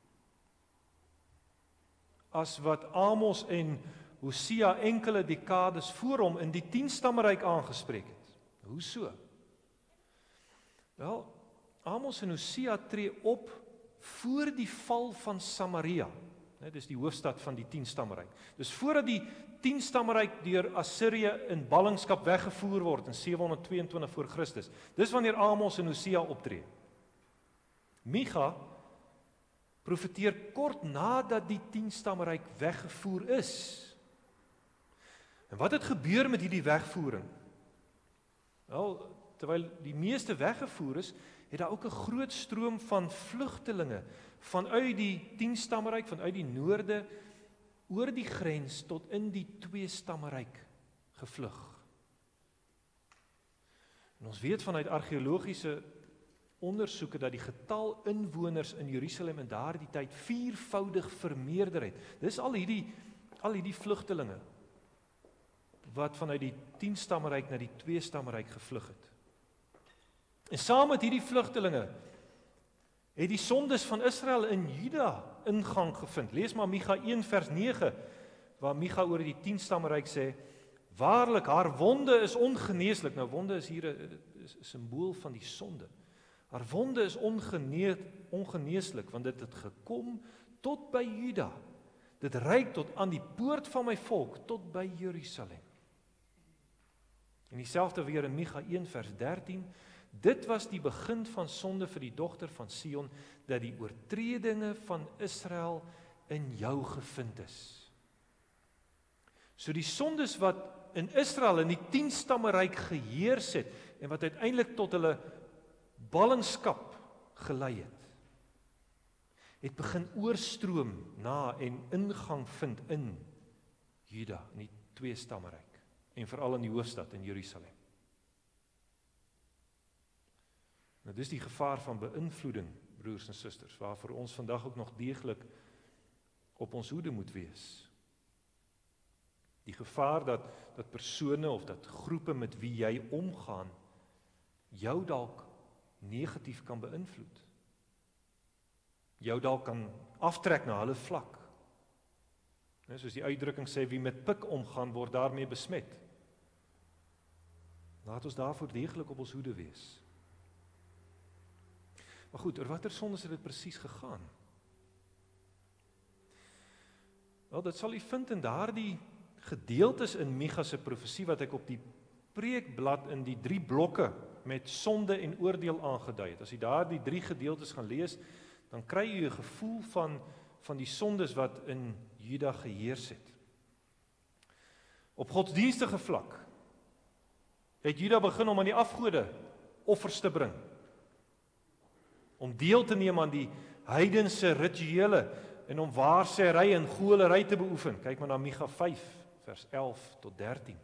as wat Amos en Hosea enkele dekades voor hom in die 10-stammeryk aangespreek het. Hoe so? Wel, Amos en Hosea tree op voor die val van Samaria. Dit is die hoofstad van die 10-stammeryk. Dus voordat die 10-stammeryk deur Assirië in ballingskap weggevoer word in 722 voor Christus. Dis wanneer Amos en Hosea optree. Micha profeteer kort nadat die 10-stammeryk weggevoer is. En wat het gebeur met hierdie wegvoering? Wel, terwyl die meeste weggevoer is, het daar ook 'n groot stroom van vlugtelinge vanuit die 10-stammeryk, vanuit die noorde, oor die grens tot in die 2-stammeryk gevlug. En ons weet vanuit argeologiese ondersoeke dat die getal inwoners in Jerusalem in daardie tyd 4voudig vermeerder het. Dis al hierdie vlugtelinge wat vanuit die 10-stammeryk na die 2-stammeryk gevlug het. En saam met hierdie vlugtelinge het die sondes van Israel in Juda ingang gevind. Lees maar Micha 1 vers 9, waar Micha oor die 10-stammeryk sê, waarlik, haar wonde is ongeneeslik. Nou, wonde is hier 'n simbool van die sonde. Haar wonde is ongeneeslik, want dit het gekom tot by Juda. Dit reik tot aan die poort van my volk, tot by Jerusalem. En dieselfde weer in Micha 1 vers 13, dit was die begin van sonde vir die dogter van Sion, dat die oortredinge van Israel in jou gevind is. So die sondes wat in Israel in die 10-stammeryk geheers het, en wat uiteindelik tot hulle ballingskap gelei het, het begin oorstroom na en ingang vind in Juda, in die 2 stammeryk, en veral in die hoofstad in Jerusalem. Nou dis die gevaar van beïnvloeding, broers en susters, waarvoor ons vandag ook nog deeglik op ons hoede moet wees. Die gevaar dat persone of dat groepe met wie jy omgaan, jou dalk negatief kan beïnvloed. Jou dalk kan aftrek na hulle vlak. Soos die uitdrukking sê, wie met pik omgaan, word daarmee besmet. Laat ons daarvoor deeglik op ons hoede wees. Maar goed, oor watter sondes het dit presies gegaan? Wel, dit sal u vind in daardie gedeeltes in Micha se profesie wat ek op die preekblad in die 3 blokke met sonde en oordeel aangedui het. As u daardie 3 gedeeltes gaan lees, dan kry u 'n gevoel van die sondes wat in Juda geheers het. Op godsdienstige vlak het Juda begin om aan die afgode offers te bring, om deel te neem aan die heidense rituele en om waarsêry en goolery te beoefen. Kyk maar na Micha 5 vers 11 tot 13.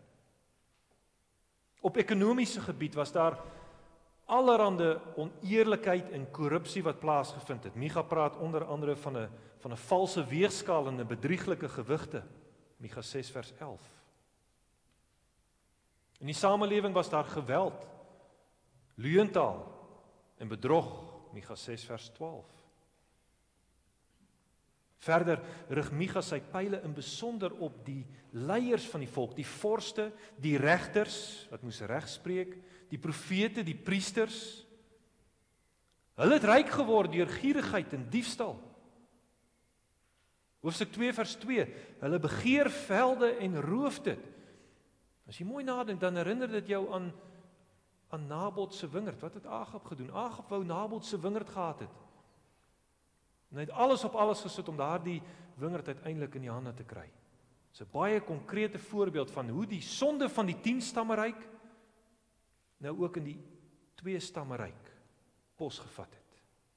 Op ekonomiese gebied was daar allerhande oneerlikheid en korrupsie wat plaasgevind het. Micha praat onder andere van 'n valse weegskaal en 'n bedrieglike gewigte. Micha 6 vers 11. In die samelewing was daar geweld, leuntaal en bedrog. Micha 6 vers 12. Verder rig Micha sy pile in besonder op die leiers van die volk, die vorste, die regters wat moes reg spreek, die profete, die priesters. Hulle het ryk geword deur gierigheid en diefstal. Hoofstuk 2 vers 2, hulle begeer velde en roof dit. As jy mooi nadink, dan herinner dit jou aan Nabot se wingerd. Wat het Agab gedoen? Agab wou Nabot se wingerd gehad het. En hy het alles op alles gesit om daardie wingerd uiteindelik in die hande te kry. Dit is 'n baie konkrete voorbeeld van hoe die sonde van die 10 stammeryk nou ook in die 2 stammeryk posgevat het.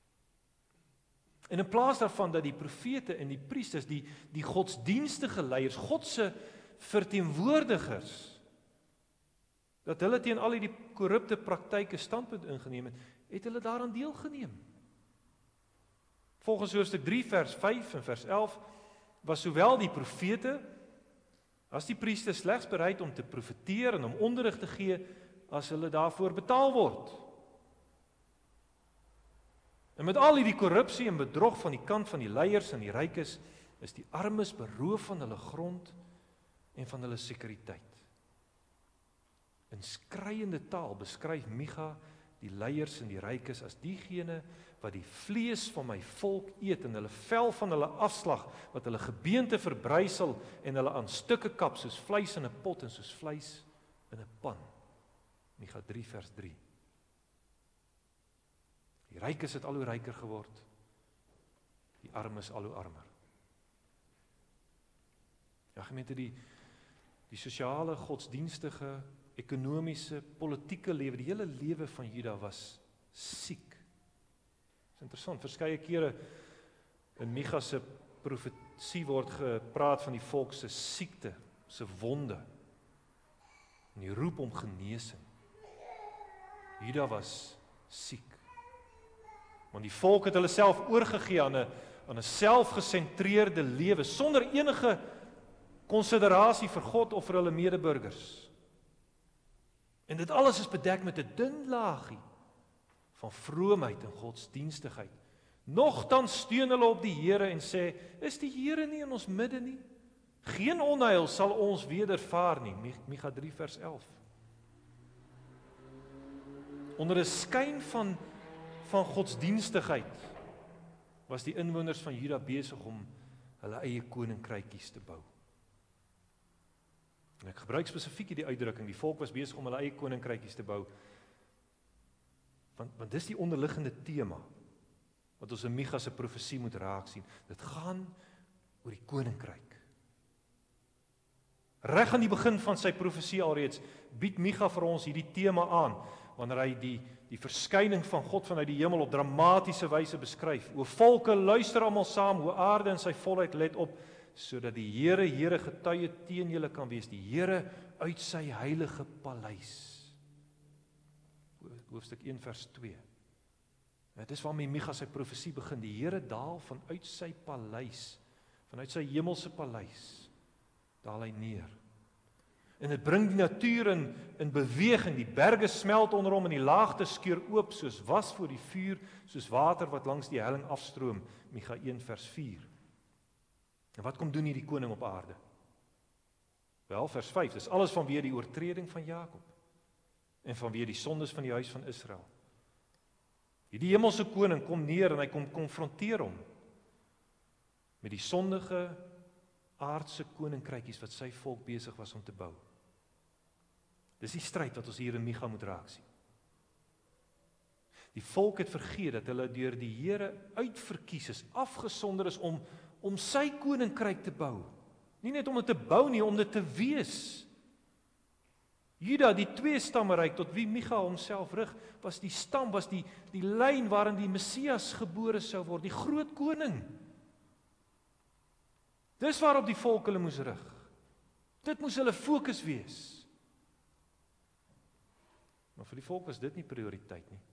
En in plaas daarvan dat die profete en die priesters, die godsdienstige leiers, God se verteenwoordigers, dat hulle teen al die korrupte praktyke standpunt ingeneem het hulle daaraan deelgeneem. Volgens hoofstuk 3 vers 5 en vers 11 was sowel die profete as die priesters slegs bereid om te profeteer en om onderrig te gee as hulle daarvoor betaal word. En met al die korrupsie en bedrog van die kant van die leiers en die rykes, is die armes beroof van hulle grond en van hulle sekuriteit. In skreiende taal beskryf Micha die leiers en die rykes as diegene wat die vlees van my volk eet en hulle vel van hulle afslag, wat hulle gebeente verbrysel en hulle aan stukke kap soos vleis in 'n pot en soos vleis in 'n pan. Micha 3 vers 3. Die rykes het al hoe ryker geword, die armes al hoe armer. Ja, gemeente, die sosiale, godsdienstige, ekonomiese, politieke lewe, die hele lewe van Juda was siek. Dit is interessant, verskeie kere in Micha se profesie word gepraat van die volk se siekte, se wonde, en die roep om genesing. Juda was siek. Want die volk het hulle self oorgegee aan 'n selfgesentreerde lewe, sonder enige konsiderasie vir God of vir hulle medeburgers. En dit alles is bedek met 'n dun laagie van vroomheid en godsdienstigheid. Nogtans steun hulle op die Here en sê, is die Here nie in ons midde nie? Geen onheil sal ons wedervaar nie. Micha 3 vers 11. Onder 'n skyn van godsdienstigheid was die inwoners van Juda besig om hulle eie koninkrykies te bou. En ek gebruik spesifiek hierdie uitdrukking, die volk was besig om hulle eie koninkrykies te bou, want dis die onderliggende tema wat ons in Micha se profesie moet raak sien. Dit gaan oor die koninkryk. Reg aan die begin van sy profesie alreeds bied Micha vir ons hierdie tema aan, wanneer hy die verskyning van God vanuit die hemel op dramatiese wyse beskryf. O volke, luister almal saam, o aarde in sy volheid, let op, sodat die Here getuie teen julle kan wees, die Here uit sy heilige paleis. Hoofstuk 1 vers 2. Dit is waarmee Micha sy profesie begin. Die Here daal vanuit sy paleis, vanuit sy hemelse paleis, daal hy neer. En dit bring die natuur in beweging, die berge smelt onder hom en die laagte skeur oop soos was voor die vuur, soos water wat langs die helling afstroom, Micha 1 vers 4. En wat kom doen hierdie koning op aarde? Wel, vers 5, dis alles vanweë die oortreding van Jakob en vanweë die sondes van die huis van Israel. Hierdie hemelse koning kom neer en hy kom konfronteer hom met die sondige aardse koninkrykies wat sy volk besig was om te bou. Dis die stryd wat ons hier in Micha moet raak sien. Die volk het vergeet dat hulle deur die Here uitverkies is, afgesonder is om sy koninkryk te bou. Nie net om dit te bou nie, om dit te wees. Juda, die twee stammeryk tot wie Micha homself rig, was die stam, was die lyn waarin die Messias gebore sou word, die groot koning. Dis waarop die volk hulle moes rig. Dit moes hulle fokus wees. Maar vir die volk was dit nie prioriteit nie.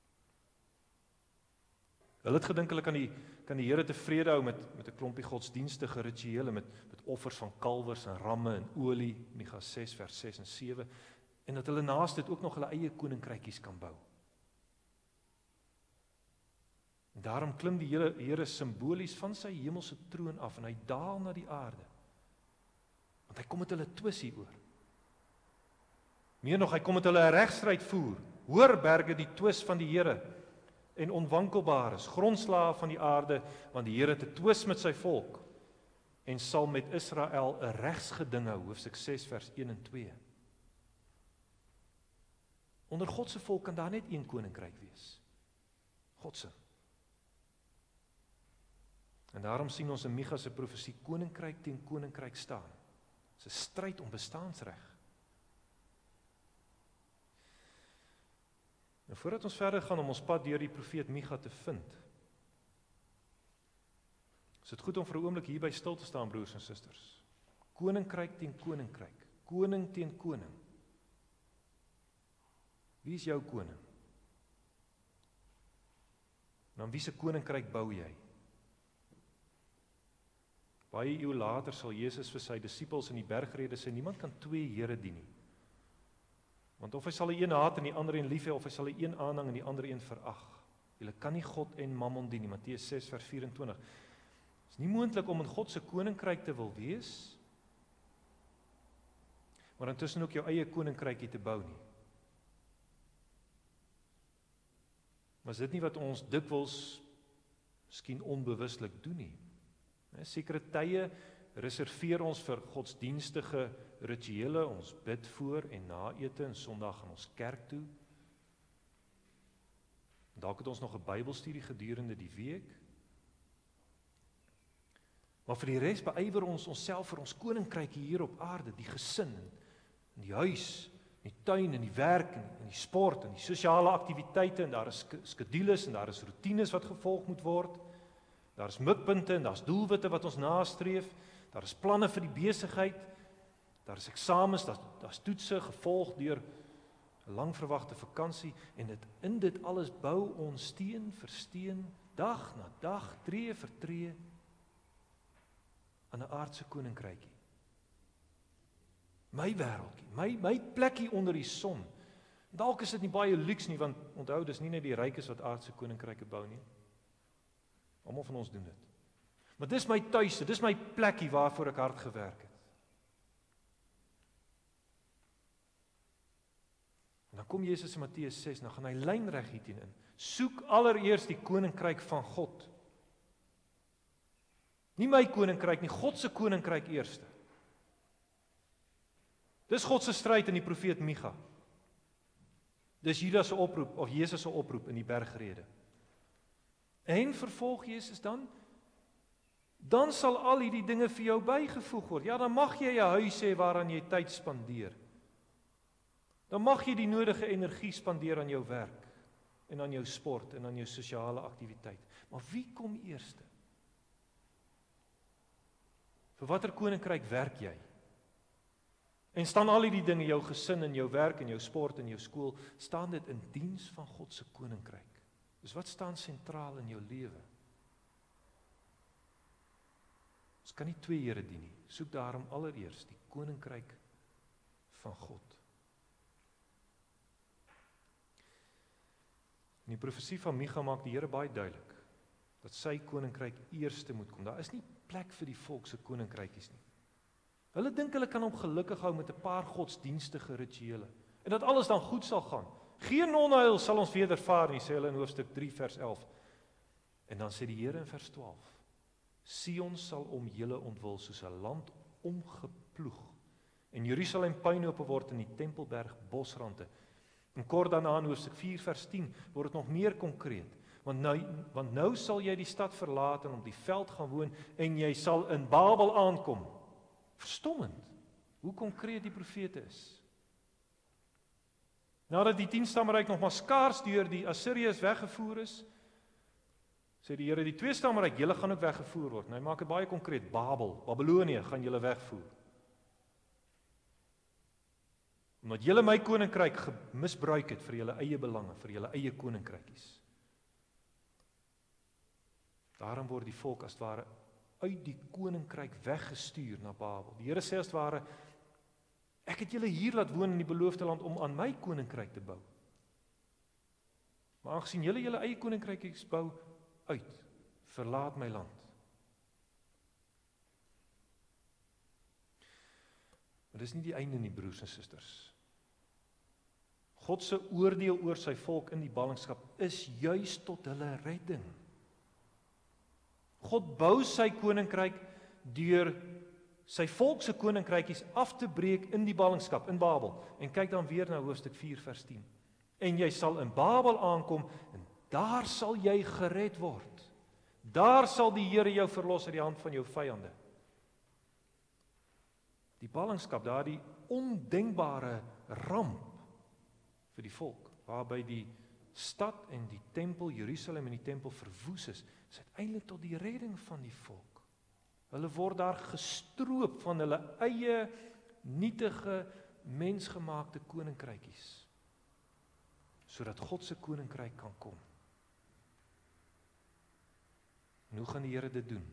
Hulle het gedink hulle kan die Here tevrede hou met 'n klompie godsdienstige rituele, met offers van kalwers en ramme en olie, Micha 6 vers 6 en 7, en dat hulle naast dit ook nog hulle eie koninkrykies kan bou. En daarom klim die Here simbolies van sy hemelse troon af en hy daal na die aarde. Want hy kom met hulle twis hieroor. Meer nog, hy kom met hulle 'n regstryd voer. Hoor berge, die twis van die Here en onwankelbaar is, grondslae van die aarde, want die Here het 'n twis met sy volk en sal met Israel 'n regsgeding hou, hoofstuk 6 vers 1 en 2. Onder God se volk kan daar net een koninkryk wees. God se. En daarom sien ons in Micha se profesie koninkryk teen koninkryk staan. Dis 'n stryd om bestaansreg. Nou voordat ons verder gaan om ons pad deur die profeet Micha te vind, is dit goed om vir 'n oomblik hierby stil te staan, broers en susters. Koninkryk teen koninkryk, koning teen koning. Wie is jou koning? En aan wie se koninkryk bou jy? Baie eeue later sal Jesus vir sy disippels in die bergrede sê, niemand kan twee Here dien nie. Want of hy sal die een haat en die ander een lief hê, of hy sal die een aanhang en die ander een verag. Julle kan nie God en Mammon dien nie, Matteus 6 vers 24. Dit is nie moontlik om in God se koninkryk te wil wees, maar intussen ook jou eie koninkrykie te bou nie. Maar is dit nie wat ons dikwels miskien onbewuslik doen nie? Sekere tye reserveer ons vir godsdienstige rituele, ons bid voor en na ete en Sondag gaan ons kerk toe. Dalk het ons nog 'n Bybelstudie gedurende die week. Maar vir die res beywer ons onsself vir ons koninkryk hier op aarde, die gesin, in die huis, in die tuin, in die werk, in die sport, in die sosiale aktiwiteite, en daar is skedules en daar is roetines wat gevolg moet word. Daar is mikpunte en daar is doelwitte wat ons nastreef. Daar is planne vir die besigheid. Daar is eksamens, daar is toetse gevolg deur 'n lang verwagte vakansie en in dit alles bou ons steen vir steen, dag na dag, tree vir tree aan 'n aardse koninkrykie. My wêreldjie, my plekkie onder die son. Dalk is dit nie baie luks nie, want onthou, dis nie net die rykes wat aardse koninkryke bou nie. Almal van ons doen dit. Maar dis my tuiste, dis my plekkie waarvoor ek hard gewerk het. En dan kom Jesus in Matteus 6, nou gaan hy lynreg hierteen in. Soek allereers die koninkryk van God. Nie my koninkryk nie, God se koninkryk eerste. Dis God se stryd in die profeet Micha. Dis Judas se oproep, of Jesus se oproep in die bergrede. En vervolg Jesus dan sal al hierdie dinge vir jou bygevoeg word. Ja, dan mag jy 'n huis hê waaraan jy tyd spandeer. dan mag jy die nodige energie spandeer aan jou werk, en aan jou sport, en aan jou sosiale aktiwiteit. Maar wie kom eerste? Vir watter koninkryk werk jy? En staan al die dinge, jou gesin, en jou werk, en jou sport, en jou skool, staan dit in diens van God se koninkryk? Dus wat staan sentraal in jou lewe? Ons kan nie twee Here dien nie. Soek daarom allereers die koninkryk van God. In die profesie van Micha maak die Here baie duidelik, dat sy koninkryk eerste moet kom. Daar is nie plek vir die volk se koninkrykies nie. Hulle dink hulle kan hom gelukkig hou met 'n paar godsdienstige rituele, en dat alles dan goed sal gaan. Geen onheil sal ons wedervaar nie, sê hulle in hoofstuk 3 vers 11. En dan sê die Here in vers 12, Sion sal om julle ontwil soos 'n land omgeploeg, en Jerusalem puinhope word in die Tempelberg bosrande. En kort daarna in hoofstuk 4 vers 10 word dit nog meer konkreet, want nou sal jy die stad verlaat en op die veld gaan woon, en jy sal in Babel aankom. Verstommend, hoe konkreet die profete is. Nadat die 10-stamryk nog maar skaars deur die Assiriërs weggevoer is, sê die Here, die 2-stamryk, julle gaan ook weggevoer word. En hy maak dit baie konkreet, Babylonië gaan julle wegvoer. Omdat julle my koninkryk misbruik het vir julle eie belange, vir julle eie koninkrykies. Daarom word die volk as het ware uit die koninkryk weggestuur na Babel. Die Here sê as het ware, ek het julle hier laat woon in die beloofde land om aan my koninkryk te bou. Maar aangesien julle eie koninkrykies bou uit, verlaat my land. Maar dis nie die einde nie, broers en susters. God se oordeel oor sy volk in die ballingskap is juis tot hulle redding. God bou sy koninkryk deur sy volk se koninkrykies af te breek in die ballingskap, in Babel. En kyk dan weer na hoofstuk 4 vers 10. En jy sal in Babel aankom, en daar sal jy gered word. Daar sal die Here jou verlos uit die hand van jou vyande. Die ballingskap, daardie ondenkbare ramp vir die volk, waarby die stad en die tempel, Jerusalem en die tempel verwoes is uiteindelik tot die redding van die volk. Hulle word daar gestroop van hulle eie nietige, mensgemaakte koninkrykies, sodat God se koninkryk kan kom. En hoe gaan die Here dit doen?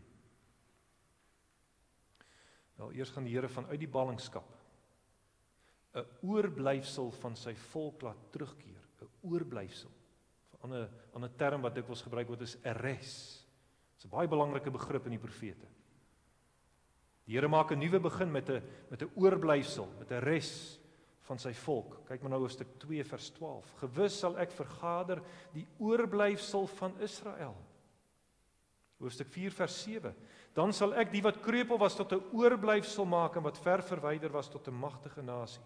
Wel, eers gaan die Here vanuit die ballingskap 'n oorblyfsel van sy volk laat terugkeer. 'n Oorblyfsel. 'n ander term wat dikwels gebruik word is 'n res. Dit is 'n baie belangrike begrip in die profete. Die Here maak 'n nuwe begin met 'n oorblyfsel, met 'n res van sy volk. Kyk maar nou hoofstuk 2 vers 12. Gewis sal ek vergader die oorblyfsel van Israel. Hoofstuk 4 vers 7. Dan sal ek die wat kreupel was tot 'n oorblyfsel maak en wat ver verwyder was tot 'n magtige nasie.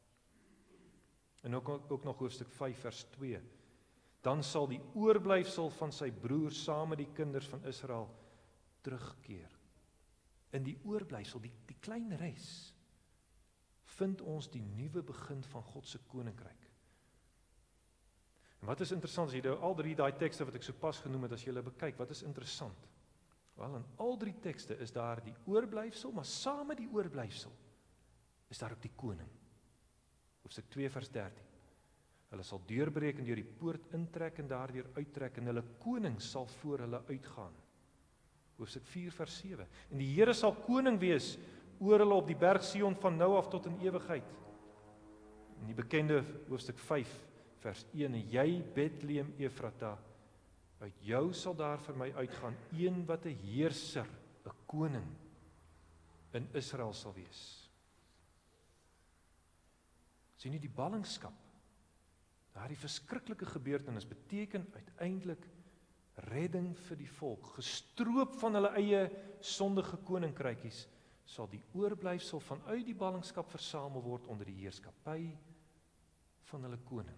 En ook nog hoofstuk 5 vers 2. Dan sal die oorblyfsel van sy broers saam met die kinders van Israel terugkeer. In die oorblyfsel, die klein res, vind ons die nuwe begin van God se koninkryk. En wat is interessant, as jy nou al drie daai tekste wat ek sopas genoem het, as jy hulle bekyk, wat is interessant? Wel, in al drie tekste is daar die oorblyfsel, maar saam met die oorblyfsel is daar ook die koning. Hoofstuk 2 vers 13. Hulle sal deurbreek en deur die poort intrek en daardeur uittrek en hulle koning sal voor hulle uitgaan. Hoofstuk 4 vers 7. En die Here sal koning wees oor hulle op die berg Sion van nou af tot in ewigheid. En die bekende hoofstuk 5 vers 1. En jy Bethlehem Efrata, uit jou sal daar vir my uitgaan een wat 'n heerser, 'n koning in Israel sal wees. Sien jy die ballingskap? Daardie verskriklike gebeurtenis beteken uiteindelik redding vir die volk. Gestroop van hulle eie sondige koninkrykies sal die oorblyfsel vanuit die ballingskap versamel word onder die heerskappy van hulle koning.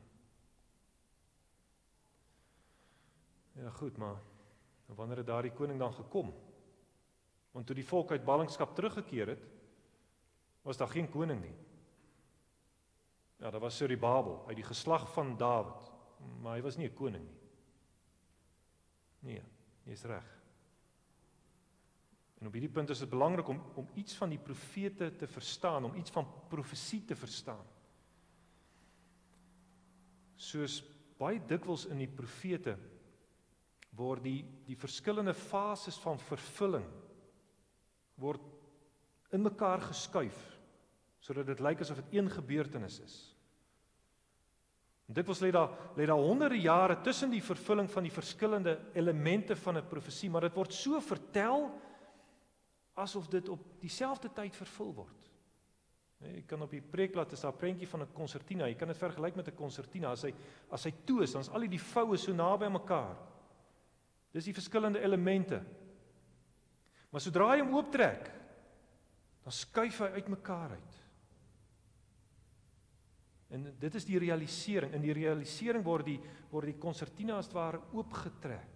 Ja goed, maar wanneer het daardie koning dan gekom? Want toe die volk uit ballingskap teruggekeer het, was daar geen koning nie. Ja, dat was Serubabel, uit die geslag van Dawid. Maar hy was nie 'n koning nie. Nee, jy is reg. En op hierdie punt is dit belangrik om iets van die profete te verstaan, om iets van profesie te verstaan. Soos baie dikwels in die profete word die verskillende fases van vervulling word in mekaar geskuif, sodat dit lyk asof dit een gebeurtenis is. En dikwels lê daar honderde jare tussen die vervulling van die verskillende elemente van 'n profesie, maar dit word so vertel asof dit op dieselfde tyd vervul word. Jy kan op die preekblad is daar 'n prentjie van 'n konsertina. Jy kan dit vergelyk met 'n konsertina. As hy toe is, dan is al die voue so naby aan mekaar. Dis die verskillende elemente. Maar sodra hy hom ooptrek, dan skuif hy uitmekaar uit. En dit is die realisering. In die realisering word die konsertina as het ware oopgetrek.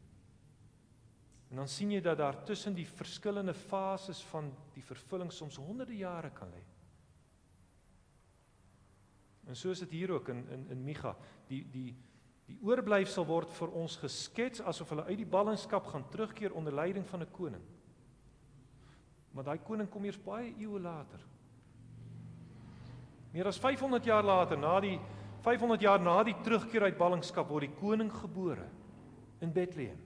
En dan sien jy dat daar tussen die verskillende fases van die vervulling soms honderde jare kan lê. En so is dit hier ook in Micha. Die oorblyfsel word vir ons geskets asof hulle uit die ballingskap gaan terugkeer onder leiding van 'n koning. Maar daai koning kom eers baie eeue later. Meer as 500 jaar later, 500 jaar na die terugkeer uit ballingskap, word die koning gebore in Bethlehem.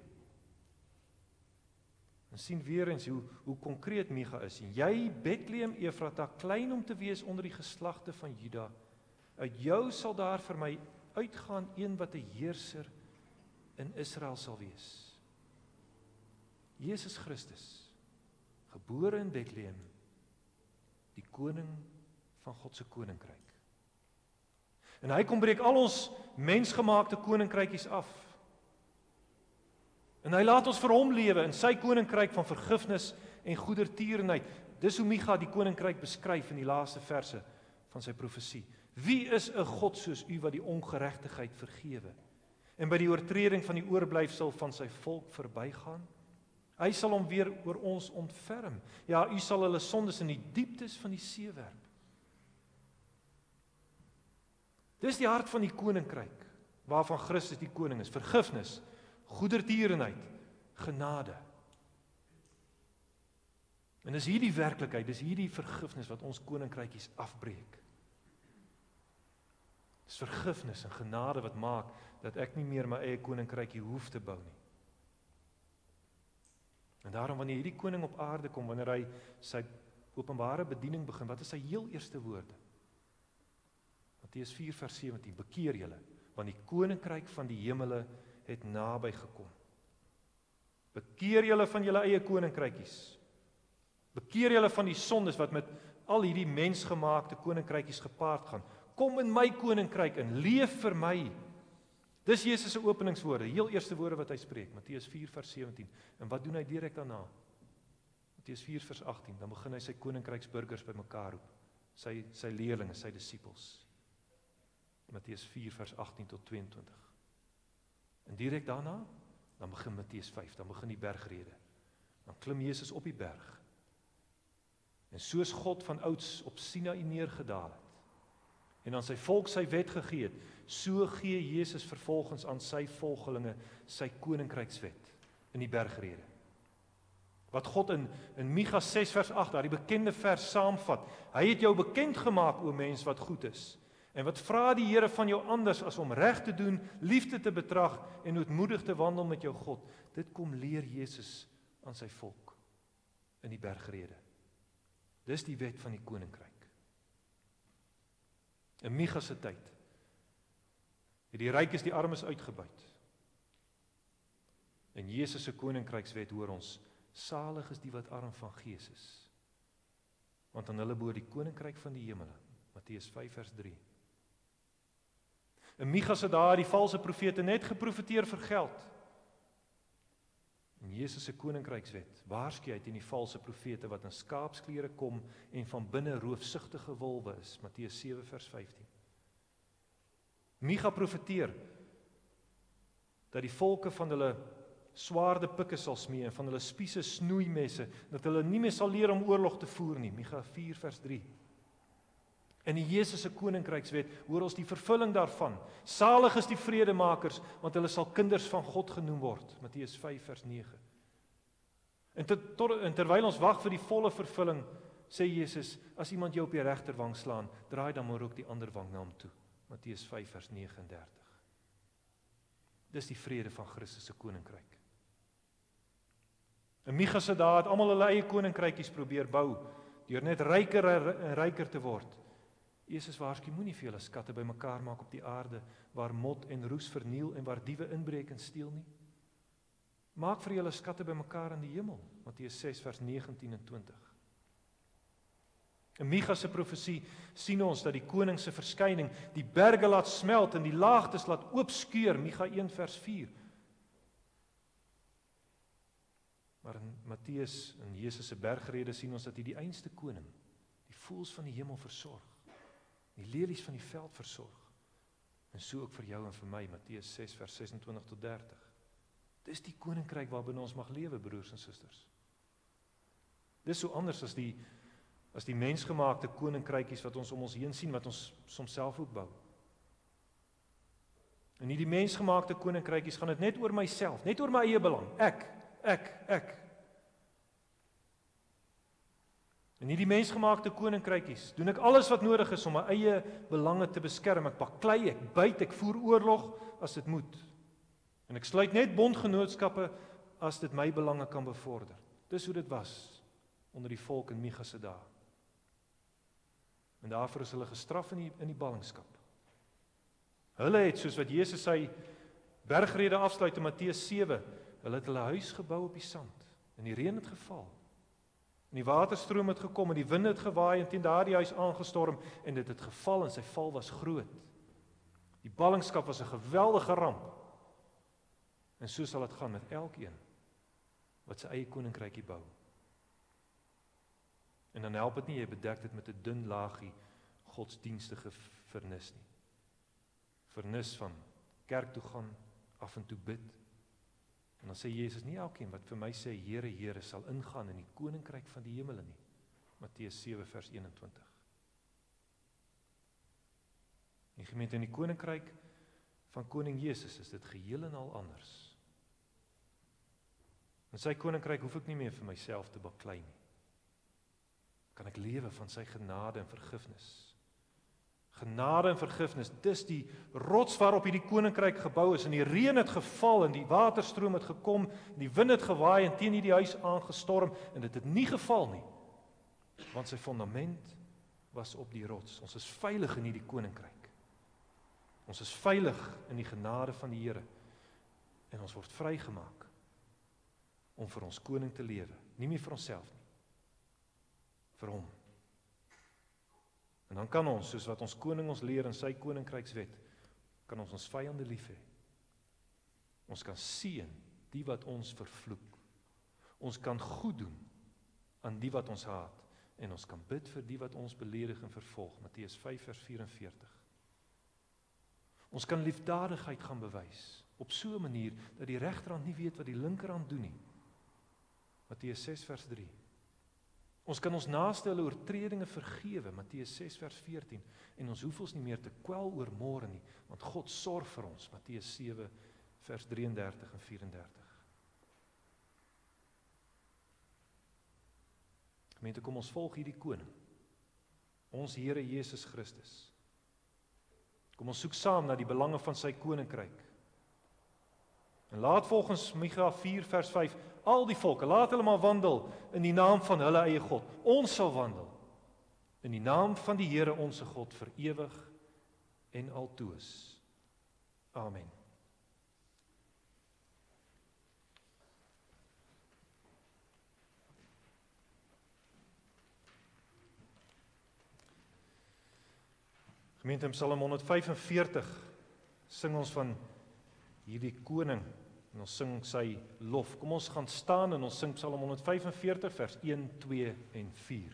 En sien weer eens hoe konkreet Micha is. Jy, Bethlehem Efrata, klein om te wees onder die geslagte van Juda, uit jou sal daar vir my uitgaan een wat 'n heerser in Israel sal wees. Jesus Christus, gebore in Bethlehem, die koning van God se koninkryk. En hy kom breek al ons mensgemaakte koninkrykies af. En hy laat ons vir hom lewe in sy koninkryk van vergifnis en goedertierenheid. Dis hoe Micha die koninkryk beskryf in die laaste verse van sy profesie. Wie is 'n God soos u wat die ongeregtigheid vergewe en by die oortreding van die oorblyfsel van sy volk verbygaan? Hy sal hom weer oor ons ontferm. Ja, u sal hulle sondes in die dieptes van die see werp. Dis die hart van die koninkryk waarvan Christus die koning is. Vergifnis, goedertierenheid, genade. En dis hierdie werklikheid, dis hierdie vergifnis wat ons koninkrykies afbreek. Dis vergifnis en genade wat maak dat ek nie meer my eie koninkrykie hoef te bou nie. En daarom wanneer hierdie koning op aarde kom, wanneer hy sy openbare bediening begin, wat is sy heel eerste woorde? Matteus 4 vers 17, bekeer julle, want die koninkryk van die hemele het naby gekom. Bekeer julle van julle eie koninkrykies. Bekeer julle van die sondes wat met al hierdie mensgemaakte koninkrykies gepaard gaan. Kom in my koninkryk en leef vir my. Dis Jesus se openingswoorde, heel eerste woorde wat hy spreek, Matteus 4 vers 17. En wat doen hy direk daarna? Matteus 4 vers 18, dan begin hy sy koninkryksburgers bymekaar roep. Sy leerlinge, sy disippels. Matteus 4 vers 18 tot 22. En direk daarna, dan begin Matteus 5, dan begin die bergrede. Dan klim Jesus op die berg. En soos God van ouds op Sinaï neergedaal het, en aan sy volk sy wet gegee het, so gee Jesus vervolgens aan sy volgelinge sy koninkrykswet in die bergrede. Wat God in Micha 6 vers 8, daar die bekende vers saamvat. Hy het jou bekend gemaak, o mens, wat goed is. En wat vra die Here van jou anders as om reg te doen, liefde te betrag en ootmoedig te wandel met jou God. Dit kom leer Jesus aan sy volk in die bergrede. Dis die wet van die koninkryk. In Micha se tyd het die rykes die armes uitgebuit. En Jesus se koninkrykswet hoor ons, salig is die wat arm van gees is, want aan hulle behoort die koninkryk van die hemele. Matteus 5 vers 3. In Micha se dae die valse profete net geprofeteer vir geld. En Jesus se koninkrykswet waarsku hy teen die valse profete wat in skaapsklere kom en van binne roofsugtige wolwe is. Matteus 7 vers 15. Micha profeteer dat die volke van hulle swaarde pikke sal smee en van hulle spiese snoeimesse, dat hulle nie meer sal leer om oorlog te voer nie. Micha 4 vers 3. In die Jesus se koninkrykswet hoor ons die vervulling daarvan. Salig is die vredemakers, want hulle sal kinders van God genoem word. Matteus 5 vers 9. En terwyl ons wag vir die volle vervulling, sê Jesus, as iemand jou op die regterwang slaan, draai dan maar ook die ander wang na hom toe. Matteus 5 vers 39. Dis die vrede van Christus se koninkryk. In Micha se dae het almal hulle eie koninkrykies probeer bou, deur net ryker en ryker te word. Jesus waarsku, moenie vir julle skatte bymekaar maak op die aarde, waar mot en roes verniel en waar diewe inbreek en steel nie. Maak vir julle skatte bymekaar in die hemel, Matteus 6 vers 19 en 20. In Micha se profesie sien ons dat die koning se verskyning die berge laat smelt en die laagtes laat oopskeur, Micha 1 vers 4. Maar in Matteus, in Jesus se bergrede sien ons dat hy die einste koning, die voëls van die hemel versorg, die lelies van die veld versorg, en so ook vir jou en vir my, Matteus 6 vers 26 tot 30. Dis die koninkryk waarbinne ons mag lewe, broers en susters. Dis so anders as die mensgemaakte koninkrykies wat ons om ons heen sien, wat ons soms self ook bou. En nie die mensgemaakte koninkrykies gaan dit net oor myself, net oor my eie belang, ek. En nie die mensgemaakte koninkrykies, doen ek alles wat nodig is om my eie belange te beskerm, ek baklei, ek byt, ek voer oorlog as dit moet. En ek sluit net bondgenootskappe as dit my belange kan bevorder. Dis hoe dit was onder die volk in Micha se dae. En daarvoor is hulle gestraf in die ballingskap. Hulle het, soos wat Jesus sy bergrede afsluit in Matteus 7, hulle het hulle huis gebou op die sand, en die reën het geval, en die waterstroom het gekom, en die wind het gewaai, en teen daardie huis aangestorm, en dit het geval, en sy val was groot. Die ballingskap was 'n geweldige ramp, en so sal dit gaan met elkeen, wat sy eie koninkrykie bou. En dan help dit nie, jy bedek dit met 'n dun laagie godsdienstige vernis nie. Vernis van kerk toe gaan, af en toe bid. En dan sê Jesus, nie elkeen wat vir my sê, Here, Here, sal ingaan in die koninkryk van die hemele nie. Matteus 7 vers 21. En gemeente, in die koninkryk van koning Jesus is dit geheel en al anders. In sy koninkryk hoef ek nie meer vir myself te baklei nie. Kan ek lewe van sy genade en vergifnis. Genade en vergifnis, dis die rots waarop hierdie koninkryk gebou is, en die reën het geval, en die waterstroom het gekom, en die wind het gewaai, en teen hierdie huis aangestorm, en dit het nie geval nie, want sy fondament was op die rots. Ons is veilig in hierdie koninkryk. Ons is veilig in die genade van die Here, en ons word vrygemaak om vir ons koning te lewe, nie meer vir onsself nie, vir hom. En dan kan ons, soos wat ons koning ons leer in sy koninkrykswet, kan ons vyande lief hê. Ons kan seën die wat ons vervloek. Ons kan goed doen aan die wat ons haat, en ons kan bid vir die wat ons beledig en vervolg. Matteus 5 vers 44. Ons kan liefdadigheid gaan bewys, op so 'n manier, dat die regterhand nie weet wat die linkerhand doen nie. Matteus 6 vers 3. Ons kan ons naaste hulle oortredinge vergewe, Matteus 6 vers 14, en ons hoef ons nie meer te kwel oor môre nie, want God sorg vir ons, Matteus 7 vers 33 en 34. Gemeente, kom ons volg hierdie koning, ons Here Jesus Christus. Kom ons soek saam na die belange van sy koninkryk. En laat volgens Micha 4 vers 5, al die volke, laat hulle maar wandel in die naam van hulle eie God. Ons sal wandel in die naam van die Here onse God vir ewig en altoos. Amen. Gemeente, in Psalm 145 sing ons van hierdie koning, en ons sing sy lof. Kom ons gaan staan en ons sing Psalm 145 vers 1, 2 en 4.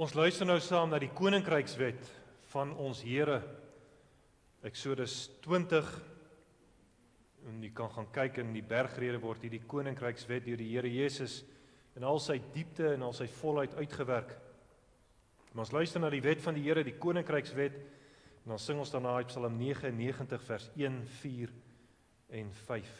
Ons luister nou saam na die koninkrykswet van ons Here. Eksodus 20. En jy kan gaan kyk in die bergrede word hierdie koninkrykswet deur die Here Jesus in al sy diepte en al sy volheid uitgewerk. Maar ons luister na die wet van die Here, die koninkrykswet, en dan sing ons daarna uit Psalm 99 vers 1, 4 en 5.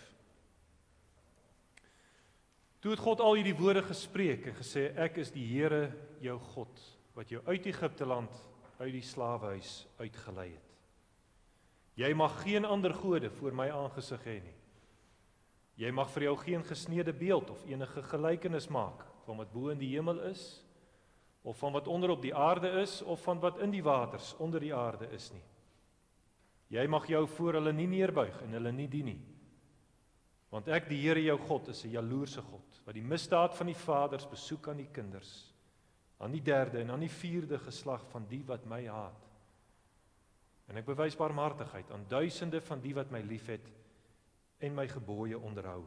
Toe het God al hierdie woorde gespreek en gesê, ek is die Here jou God, wat jou uit Egipte land, uit die slawehuis uitgelei het. Jy mag geen ander gode voor my aangesig hê nie. Jy mag vir jou geen gesneede beeld of enige gelykenis maak van wat bo in die hemel is, of van wat onder op die aarde is, of van wat in die waters onder die aarde is nie. Jy mag jou voor hulle nie neerbuig en hulle nie dien nie. Want ek, die Here jou God, is 'n jaloerse God, wat die misdaad van die vaders besoek aan die kinders, aan die 3de en aan die 4de geslag van die wat my haat. En ek bewys barmhartigheid aan duisende van die wat my liefhet en my gebooie onderhou.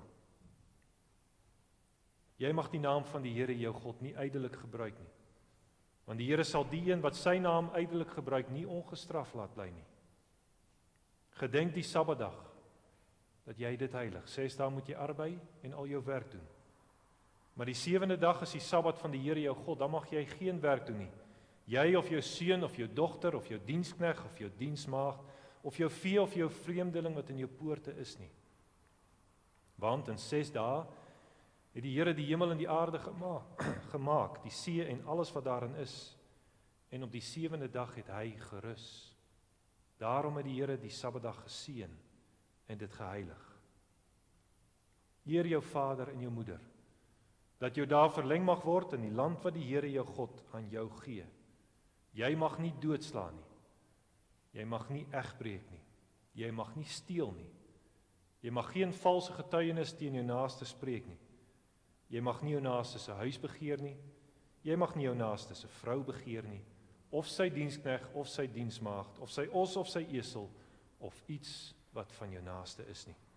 Jy mag die naam van die Here jou God nie ydelik gebruik nie, want die Here sal die een wat sy naam ydelik gebruik nie ongestraf laat bly nie. Gedenk die Sabbatdag, dat jy dit heilig. 6 dae moet jy arbei en al jou werk doen. Maar die 7de dag is die Sabbat van die Here jou God, dan mag jy geen werk doen nie. Jy of jou seun of jou dogter of jou dienskneg of jou diensmaagd of jou vee of jou vreemdeling wat in jou poorte is nie. Want in 6 dae het die Here die hemel en die aarde gemaak, die see en alles wat daarin is. En op die 7de dag het hy gerus. Daarom het die Here die Sabbatdag geseën en dit geheilig. Eer jou vader en jou moeder, dat jou dae verleng mag word in die land wat die Here jou God aan jou gee. Jy mag nie doodslaan nie. Jy mag nie egbreek nie. Jy mag nie steel nie. Jy mag geen valse getuienis teen jou naaste spreek nie. Jy mag nie jou naaste se huis begeer nie. Jy mag nie jou naaste se vrou begeer nie, of sy dienskneg of sy diensmaagd, of sy os of sy esel, of iets wat van jou naaste is nie.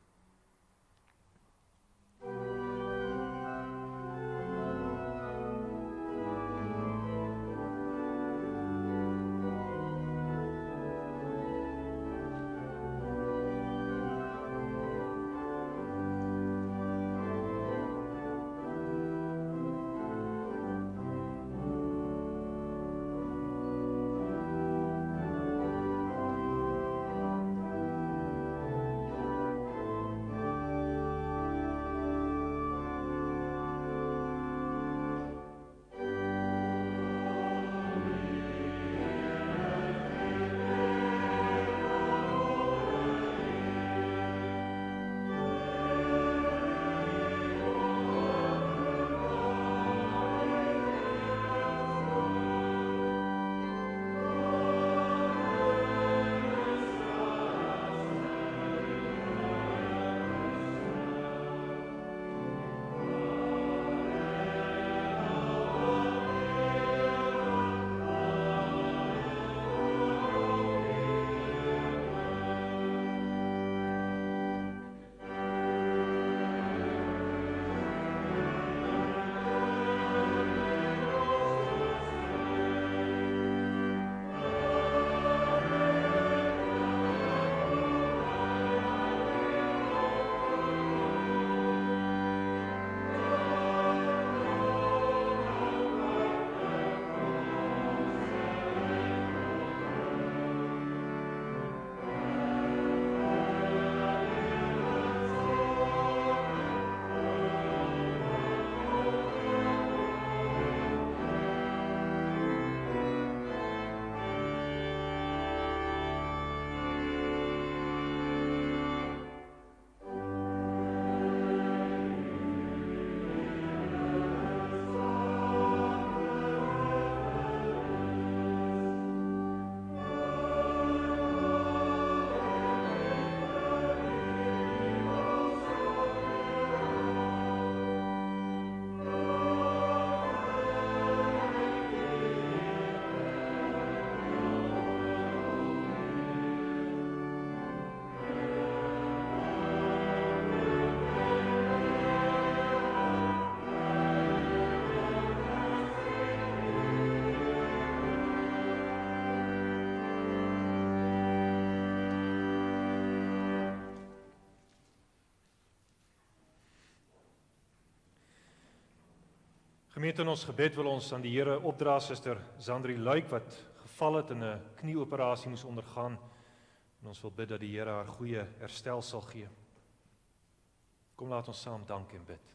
Gemeente, in ons gebed wil ons aan die Here opdra Suster Zandri Luik wat geval het en 'n knieoperasie moes ondergaan. En ons wil bid dat die Here haar goeie herstel sal gee. Kom laat ons saam dank en bid.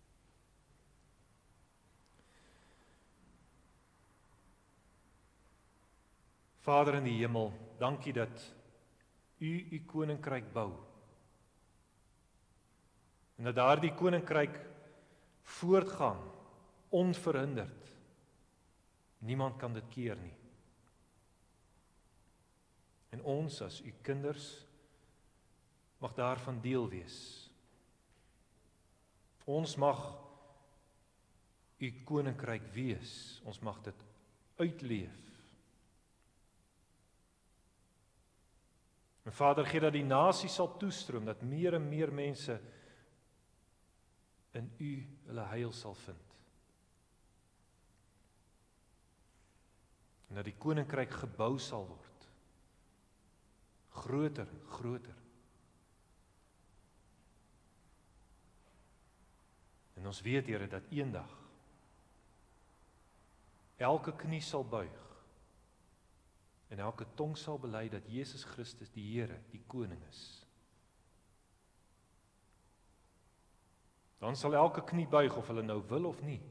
Vader in die hemel, dankie dat U koninkryk bou. En dat daardie koninkryk voortgaan, onverhinderd. Niemand kan dit keer nie. En ons as U kinders mag daarvan deel wees. Ons mag U koninkryk wees. Ons mag dit uitleef. En Vader, gee dat die nasie sal toestroom, dat meer en meer mense in U hulle heil sal vind. En dat die koninkryk gebou sal word. Groter, groter. En ons weet, Here, dat eendag elke knie sal buig en elke tong sal bely dat Jesus Christus die Here, die koning is. Dan sal elke knie buig of hulle nou wil of nie.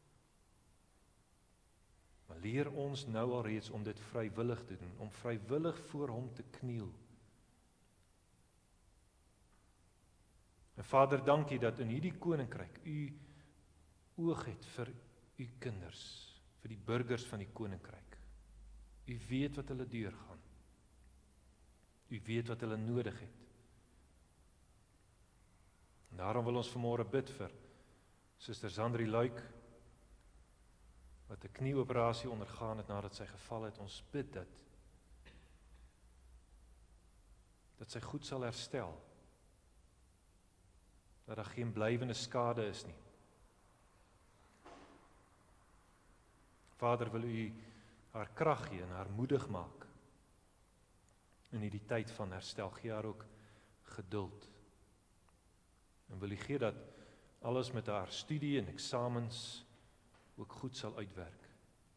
Maar leer ons nou al reeds om dit vrywillig te doen, om vrywillig voor hom te kniel. En Vader, dankie dat in hierdie koninkryk U oog het vir U kinders, vir die burgers van die koninkryk. U weet wat hulle deurgaan. U weet wat hulle nodig het. En daarom wil ons vanmôre bid vir Suster Zandri Luik, wat 'n knieoperasie ondergaan het nadat sy geval het. Ons bid dat sy goed sal herstel. Dat daar geen blywende skade is nie. Vader, wil U haar krag gee en haar moedig maak in hierdie tyd van herstel. Gee haar ook geduld. En wil U gee dat alles met haar studie en eksamens ook goed sal uitwerk.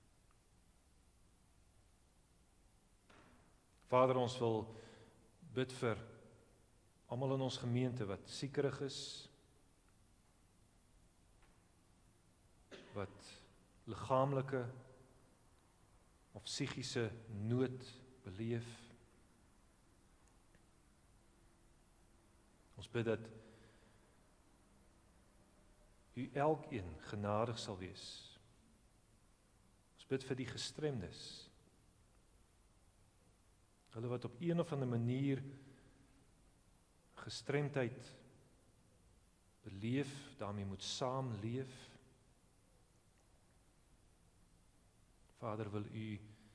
Vader, ons wil bid vir almal in ons gemeente wat siekerig is, wat liggaamlike of psigiese nood beleef. Ons bid dat U elkeen genadig sal wees. Ons bid vir die gestremdes. Hulle wat op een of ander manier gestremdheid beleef, daarmee moet saamleef. Vader, wil U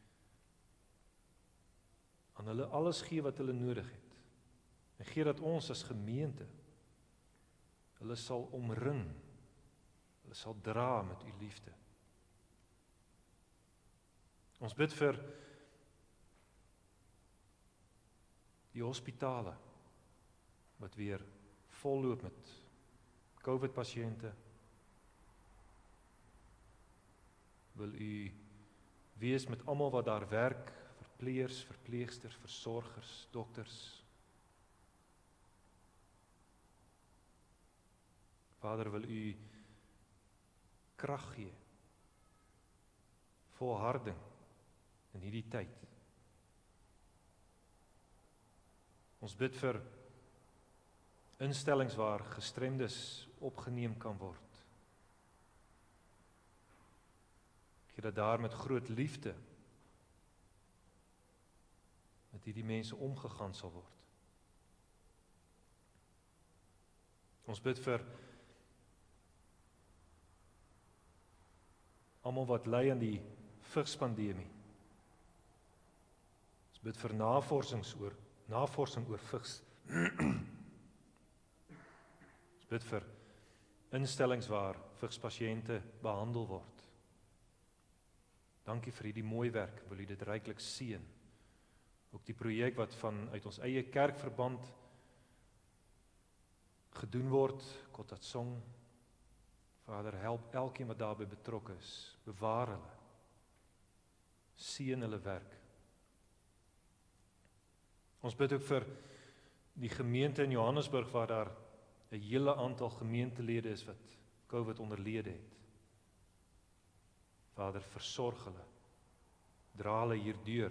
aan hulle alles gee wat hulle nodig het. En gee dat ons as gemeente hulle sal omring. Hulle sal dra met U liefde. Ons bid vir die hospitale wat weer volloop met COVID-pasiënte. Wil U wees met almal wat daar werk, verpleegers, verpleegsters, versorgers, dokters. Vader, wil U krag gee, volharding in hierdie tyd. Ons bid vir instellings waar gestremdes opgeneem kan word. Gee dat daar met groot liefde met hierdie mense omgegaan sal word. Ons bid vir almal wat ly aan die vigspandemie. Ons bid vir navorsing oor vigs. Ons bid vir instellings waar vigspasiënte behandel word. Dankie vir hierdie mooi werk, wil U dit ryklik seën. Ook die projek wat uit ons eie kerkverband gedoen word, Kotatsong. Vader, help elkeen wat daarbey betrokke is, bewaar hulle, seën hulle werk. Ons bid ook vir die gemeente in Johannesburg waar daar 'n hele aantal gemeentelede is wat COVID onderlede het. Vader, versorg hulle, dra hulle hierdeur.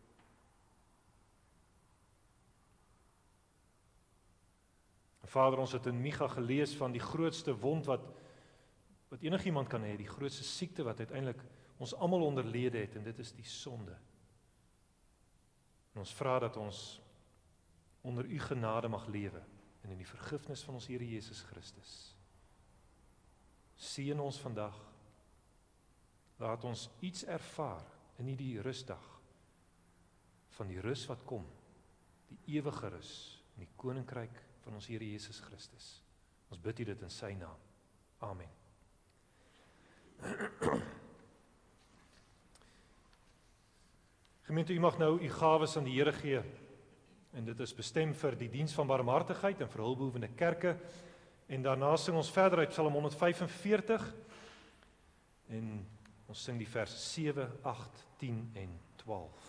Vader, ons het in Micha gelees van die grootste wond wat enigiemand kan hê, die grootste siekte wat uiteindelik ons almal onderlede het, en dit is die sonde. En ons vra dat ons onder u genade mag lewe, en in die vergifnis van ons Here Jesus Christus. Seën ons vandag, laat ons iets ervaar in hierdie rusdag, van die rus wat kom, die ewige rus, in die koninkryk van ons Here Jesus Christus. Ons bid u dit in sy naam. Amen. Gemeente, u mag nou u gawes aan die Here gee, en dit is bestem vir die diens van barmhartigheid en vir hulpbehoevende kerke, en daarna sing ons verder uit Psalm 145, en ons sing die vers 7, 8, 10 en 12.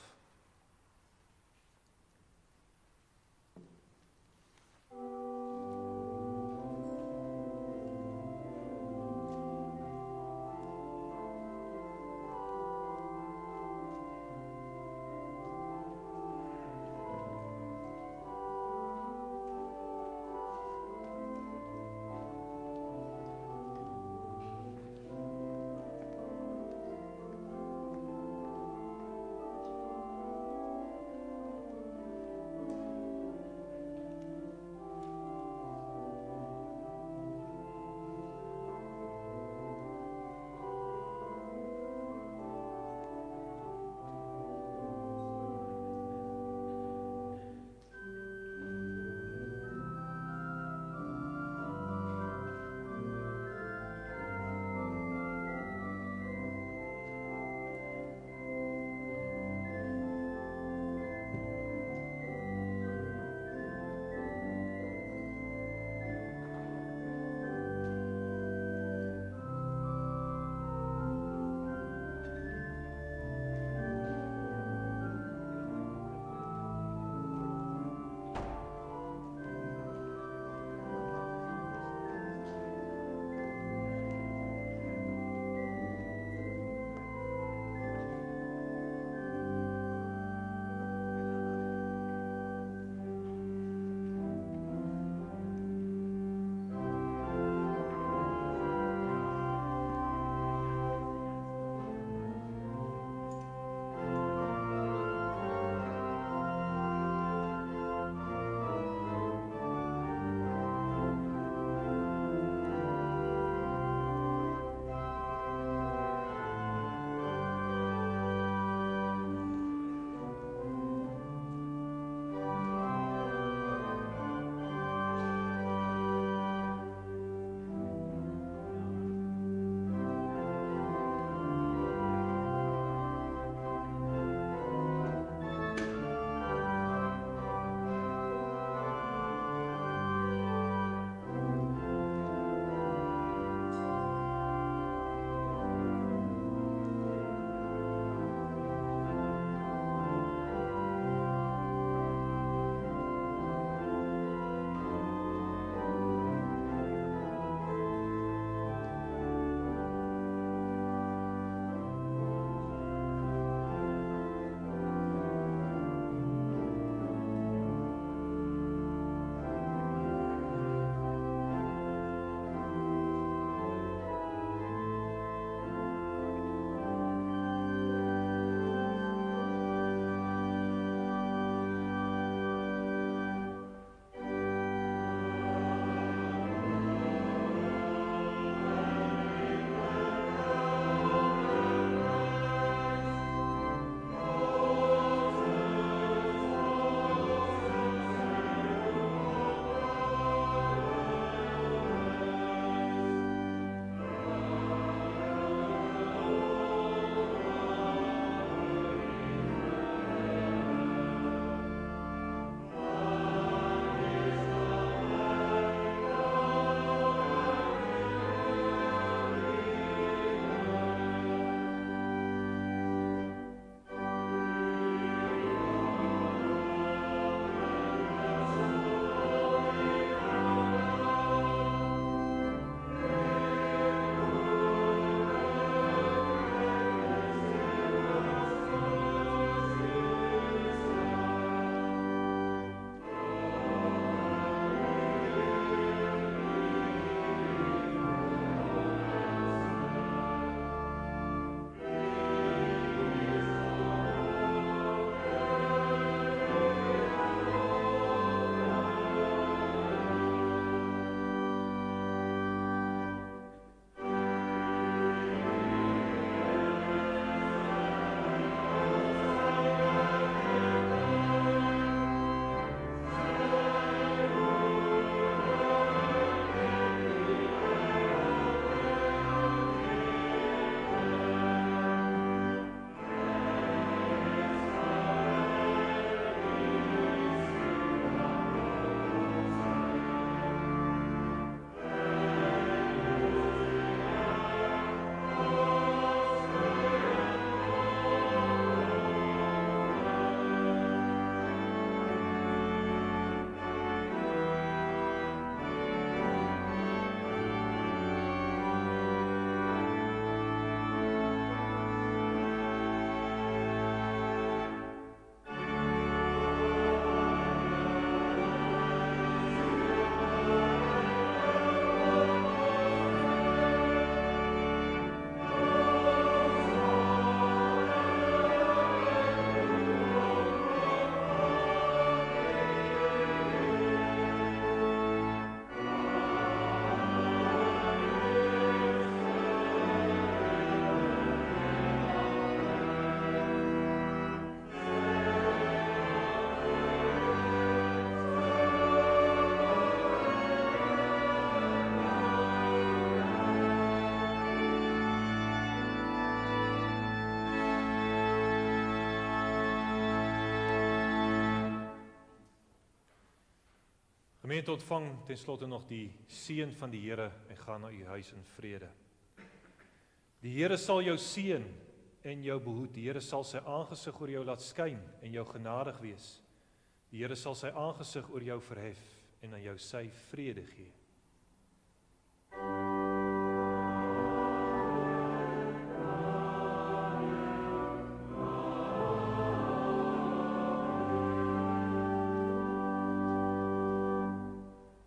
Gemeente, ontvang ten slotte nog die seën van die Here en gaan na u huis in vrede. Die Here sal jou seën en jou behoed. Die Here sal sy aangesig oor jou laat skyn en jou genadig wees. Die Here sal sy aangesig oor jou verhef en aan jou sy vrede gee.